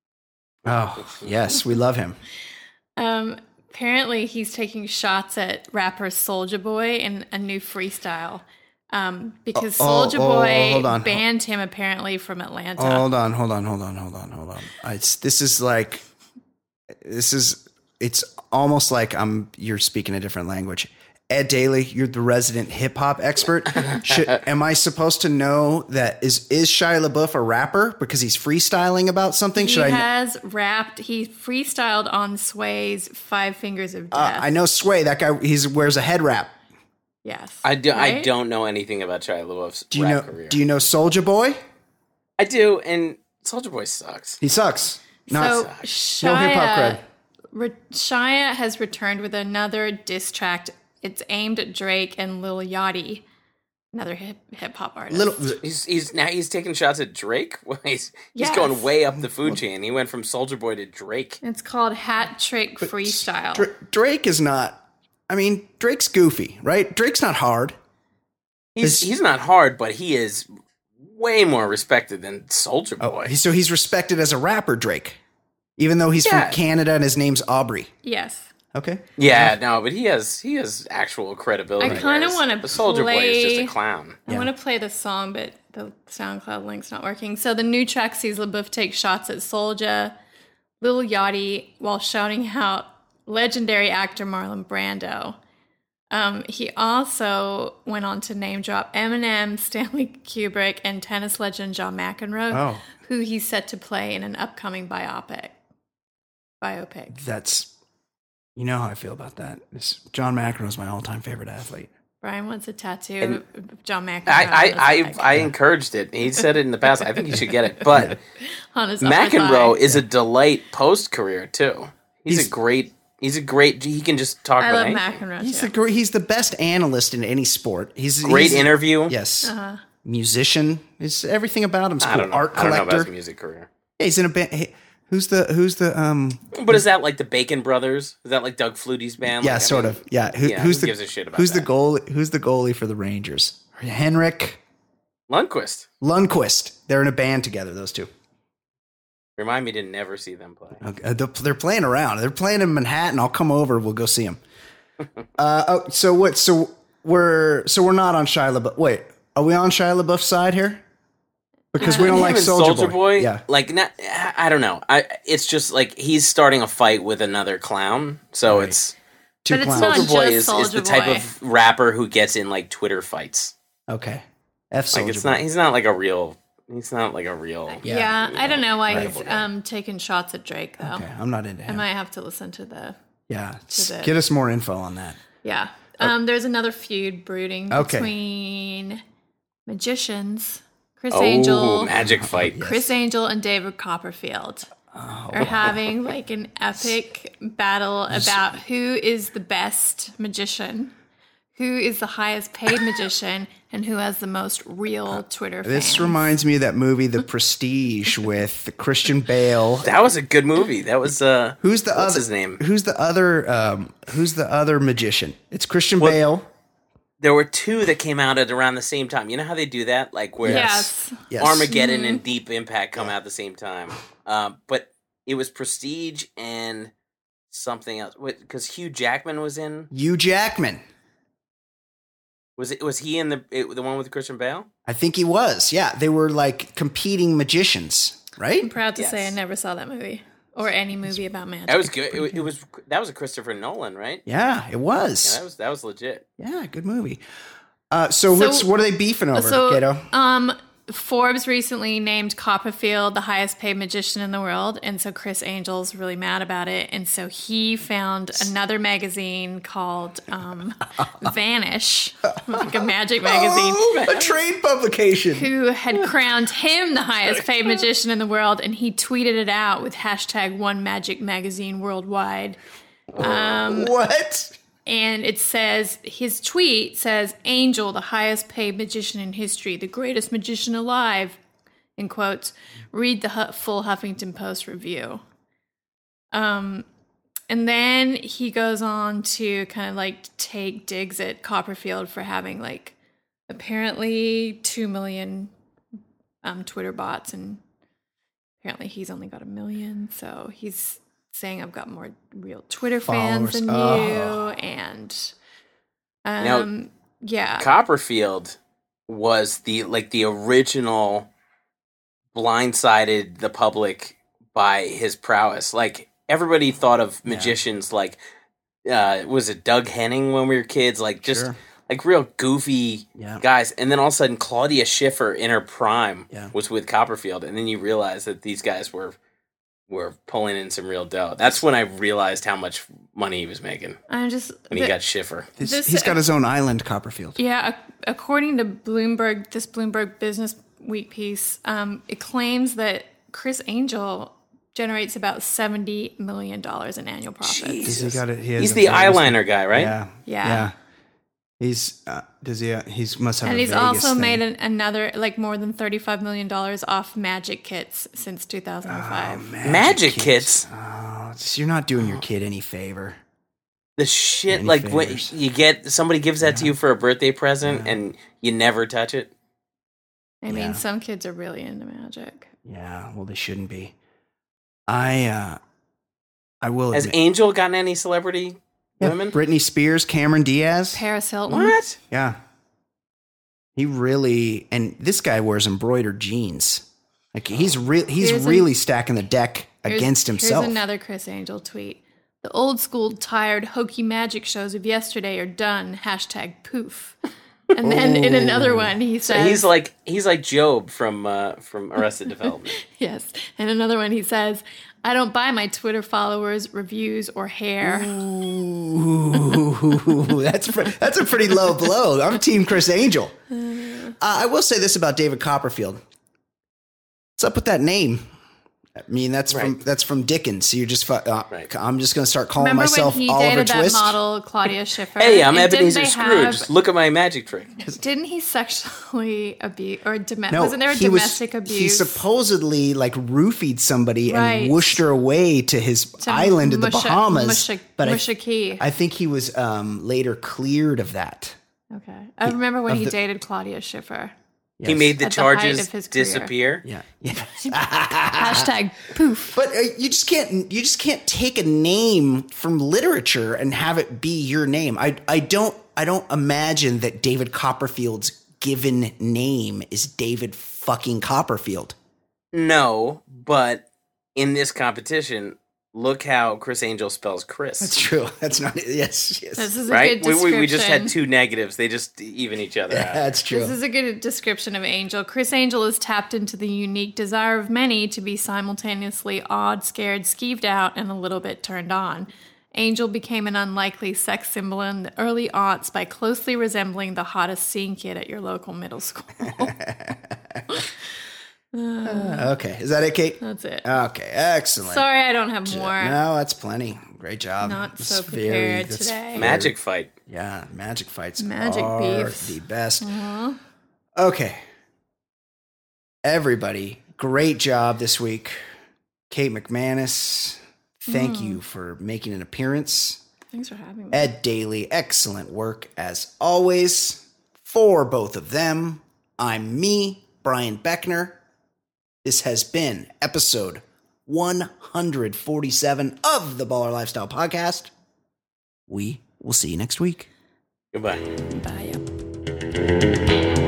Oh yes, we love him. Um, apparently, he's taking shots at rapper Soulja Boy in a new freestyle. Um, because Oh, oh, Soulja oh, Boy hold on. banned him apparently from Atlanta. Hold on, hold on, hold on, hold on, hold on. It's, this is like, this is, it's almost like I'm, you're speaking a different language. Ed Daly, you're the resident hip hop expert. Should, am I supposed to know that is, is Shia LaBeouf a rapper because he's freestyling about something? He Should I? has rapped. He freestyled on Sway's Five Fingers of Death. Uh, I know Sway. That guy. He's wears a head wrap. Yes. I do. I Right? don't know anything about Shia LaBeouf's Do you rap know? career. Do you know Soulja Boy? I do, and Soulja Boy sucks. He sucks. Not So no hip hop Shia, cred. re- Shia has returned with another diss track. It's aimed at Drake and Lil Yachty, another hip hip hop artist. little. He's he's now he's taking shots at Drake. Well, he's he's Yes. going way up the food chain. He went from Soulja Boy to Drake. It's called Hat Trick Freestyle. Dra- Drake is not. I mean, Drake's goofy, right? Drake's not hard. He's Is- he's not hard, but he is way more respected than Soulja Oh, Boy. he- so he's respected as a rapper, Drake, even though he's Yeah. from Canada and his name's Aubrey. Yes. Okay. yeah, no, but he has he has actual credibility. I kinda whereas wanna the Soulja Boy is just play- a clown. I want to play the song, but the SoundCloud link's not working. So the new track sees LaBeouf take shots at Soulja, Lil Yachty, while shouting out legendary actor Marlon Brando. Um, he also went on to name drop Eminem, Stanley Kubrick, and tennis legend John McEnroe, Oh. who he's set to play in an upcoming biopic. Biopic. That's. You know how I feel about that. It's, John McEnroe is my all-time favorite athlete. Brian wants a tattoo And of John McEnroe. I on I his I, leg. I encouraged it. He said it in the past. I think he should get it. But On his upper McEnroe thigh. is a delight post career too. He's, He's- a great. He's a great. He can just talk I about love anything. McEnroe He's too. the gr- he's the best analyst in any sport. He's Great he's, interview. Yes. Uh-huh. Musician. Is everything about him's I cool. don't know. Art I don't know about collector. his music career. Yeah, he's in a band. He, Who's the who's the um? But is that like the Bacon Brothers? Is that like Doug Flutie's band? Yeah, Like, I sort mean, of. Yeah. Who, yeah, who's who the gives a shit about who's that? the goalie? Who's the goalie for the Rangers? Henrik Lundqvist. Lundqvist. They're in a band together. Those two. Remind me to never see them play. Okay. They're they're playing around. They're playing in Manhattan. I'll come over. We'll go see them. uh, oh, so what? So we're so we're not on Shia LaBeouf. Wait, are we on Shia LaBeouf's side here? Because we don't Him like and Soldier Boy. Boy. Yeah. Like, not, I don't know. I it's just like he's starting a fight with another clown. So Right. it's Two But it's clowns. not Soldier Boy just is, is Soulja the type Boy. of rapper who gets in like Twitter fights. Okay. F Soldier Like it's Boy. not. He's not like a real. He's not like a real. Yeah. Yeah, I don't know why Right. he's um, taking shots at Drake, though. Okay, I'm not into I him. might have to listen to the. Yeah. S- the- Get us more info on that. Yeah. Um, there's another feud brooding Okay. between magicians, Chris Oh, Angel, magic fight. Chris Angel, and David Copperfield Oh. are having like an epic battle about who is the best magician, who is the highest paid magician, and who has the most real Twitter fans. This reminds me of that movie, The Prestige, with Christian Bale. That was a good movie. That was uh. Who's the what's other? his name? Who's the other? Um, who's the other magician? It's Christian What- Bale. There were two that came out at around the same time. You know how they do that, like where Yes. Yes. Armageddon Mm-hmm. and Deep Impact come out at the same time. Um, but it was Prestige and something else. Because Hugh Jackman was in. Hugh Jackman. Was it? Was he in the it, the one with Christian Bale? I think he was. Yeah, they were like competing magicians, I'm right? proud to say I Yes. never saw that movie or any movie about magic. That was good. It, wa- it was that was a Christopher Nolan, right? Yeah, it Yeah, was. that was that was legit. Yeah, good movie. Uh, so, So- what's, what are they beefing over, So, Gato? um, Forbes recently named Copperfield the highest paid magician in the world, and so Chris Angel's really mad about it, and so he found another magazine called um, Vanish, like a magic magazine, Oh, a trade publication. who had crowned him the highest paid magician in the world, and he tweeted it out with hashtag One Magic Magazine Worldwide. What? And it says, his tweet says, Angel, the highest paid magician in history, the greatest magician alive, in quotes. Read the hu- full Huffington Post review. Um, and then he goes on to kind of like take digs at Copperfield for having like apparently two million um, Twitter bots, and apparently he's only got a million. So he's saying I've got more real Twitter fans Followers. than Oh. you, and Now, um, yeah, Copperfield was the like the original blindsided the public by his prowess. Like everybody thought of magicians like uh was it Doug Henning when we were kids, like just Sure. like real goofy Yeah. guys, and then all of a sudden Claudia Schiffer in her prime Yeah. was with Copperfield, and then you realize that these guys were were pulling in some real dough. That's when I realized how much money he was making I'm just when he the- got Schiffer. This- This- he's got his own island, Copperfield. Yeah, ac- according to Bloomberg, this Bloomberg Business Week piece, um, it claims that Chris Angel generates about seventy million dollars in annual profits. He's, he got it. He has He's a the Vegas- eyeliner guy, right? Yeah. Yeah. Yeah. He's uh, does he? Uh, he's must have. And a he's Vegas also thing. made an, another, like more than thirty-five million dollars off magic kits since two thousand five. Magic kits. Oh, it's- you're not doing your kid any favor. The shit, Any like when favors. you get somebody gives that to you for a birthday present, Yeah. and you never touch it. I mean, Yeah. some kids are really into magic. Yeah. Well, they shouldn't be. I. uh I will. Has admit, Angel gotten any celebrity yeah, women? Britney Spears, Cameron Diaz. Paris Hilton. What? Yeah. He really, and this guy wears embroidered jeans. Like he's real. He's Here's a- really stacking the deck Here's- against himself. Here's another Chris Angel tweet. The old school, tired, hokey magic shows of yesterday are done. Hashtag poof. And then in another one, he So says, he's like he's like Job from uh, from Arrested Development. yes. And another one, he says, I don't buy my Twitter followers reviews or hair. Ooh, that's pre- that's a pretty low blow. I'm Team Chris Angel. Uh, I will say this about David Copperfield. What's up with that name? I mean, that's Right. from that's from Dickens. So you're just, fu- uh, Right. I'm just going to start calling Remember myself when he Oliver dated Twist. that model, Claudia Schiffer? Hey, I'm And didn't Ebenezer they Scrooge. have- Look at my magic trick. Didn't he sexually abuse or dom- No, wasn't there a he was- domestic abuse? He supposedly like roofied somebody Right. and whooshed her away to his To island in the Musha- Bahamas. Musha- but I, Mushaki. I think he was um, later cleared of that. Okay, I remember when of he the- dated Claudia Schiffer. He Yes. made the At the height charges of his career. disappear. Yeah, yeah. Hashtag poof. But uh, you just can't you just can't take a name from literature and have it be your name. I I don't I don't imagine that David Copperfield's given name is David fucking Copperfield. No, but in this competition, look how Chris Angel spells Chris. That's true. That's not yes, yes. This is a right? good We, description. we, we just had two negatives. They just even each other out. That's true. This is a good description of Angel. Chris Angel is tapped into the unique desire of many to be simultaneously awed, scared, skeeved out, and a little bit turned on. Angel became an unlikely sex symbol in the early aughts by closely resembling the hottest scene kid at your local middle school. Uh, okay. Is that it, Kate? That's it. Okay, excellent. Sorry, I don't have more. No, that's plenty. Great job. Not That's so very- prepared that's today. very- Magic fight. Yeah, magic fights Magic are beefs. the best. Uh-huh. Okay. Everybody, great job this week. Kate McManus, thank you for making an appearance. Thanks for having me. Ed Daly, excellent work as always. For both of them, I'm me, Brian Beckner. This has been episode one forty-seven of the Baller Lifestyle Podcast. We will see you next week. Goodbye. Bye.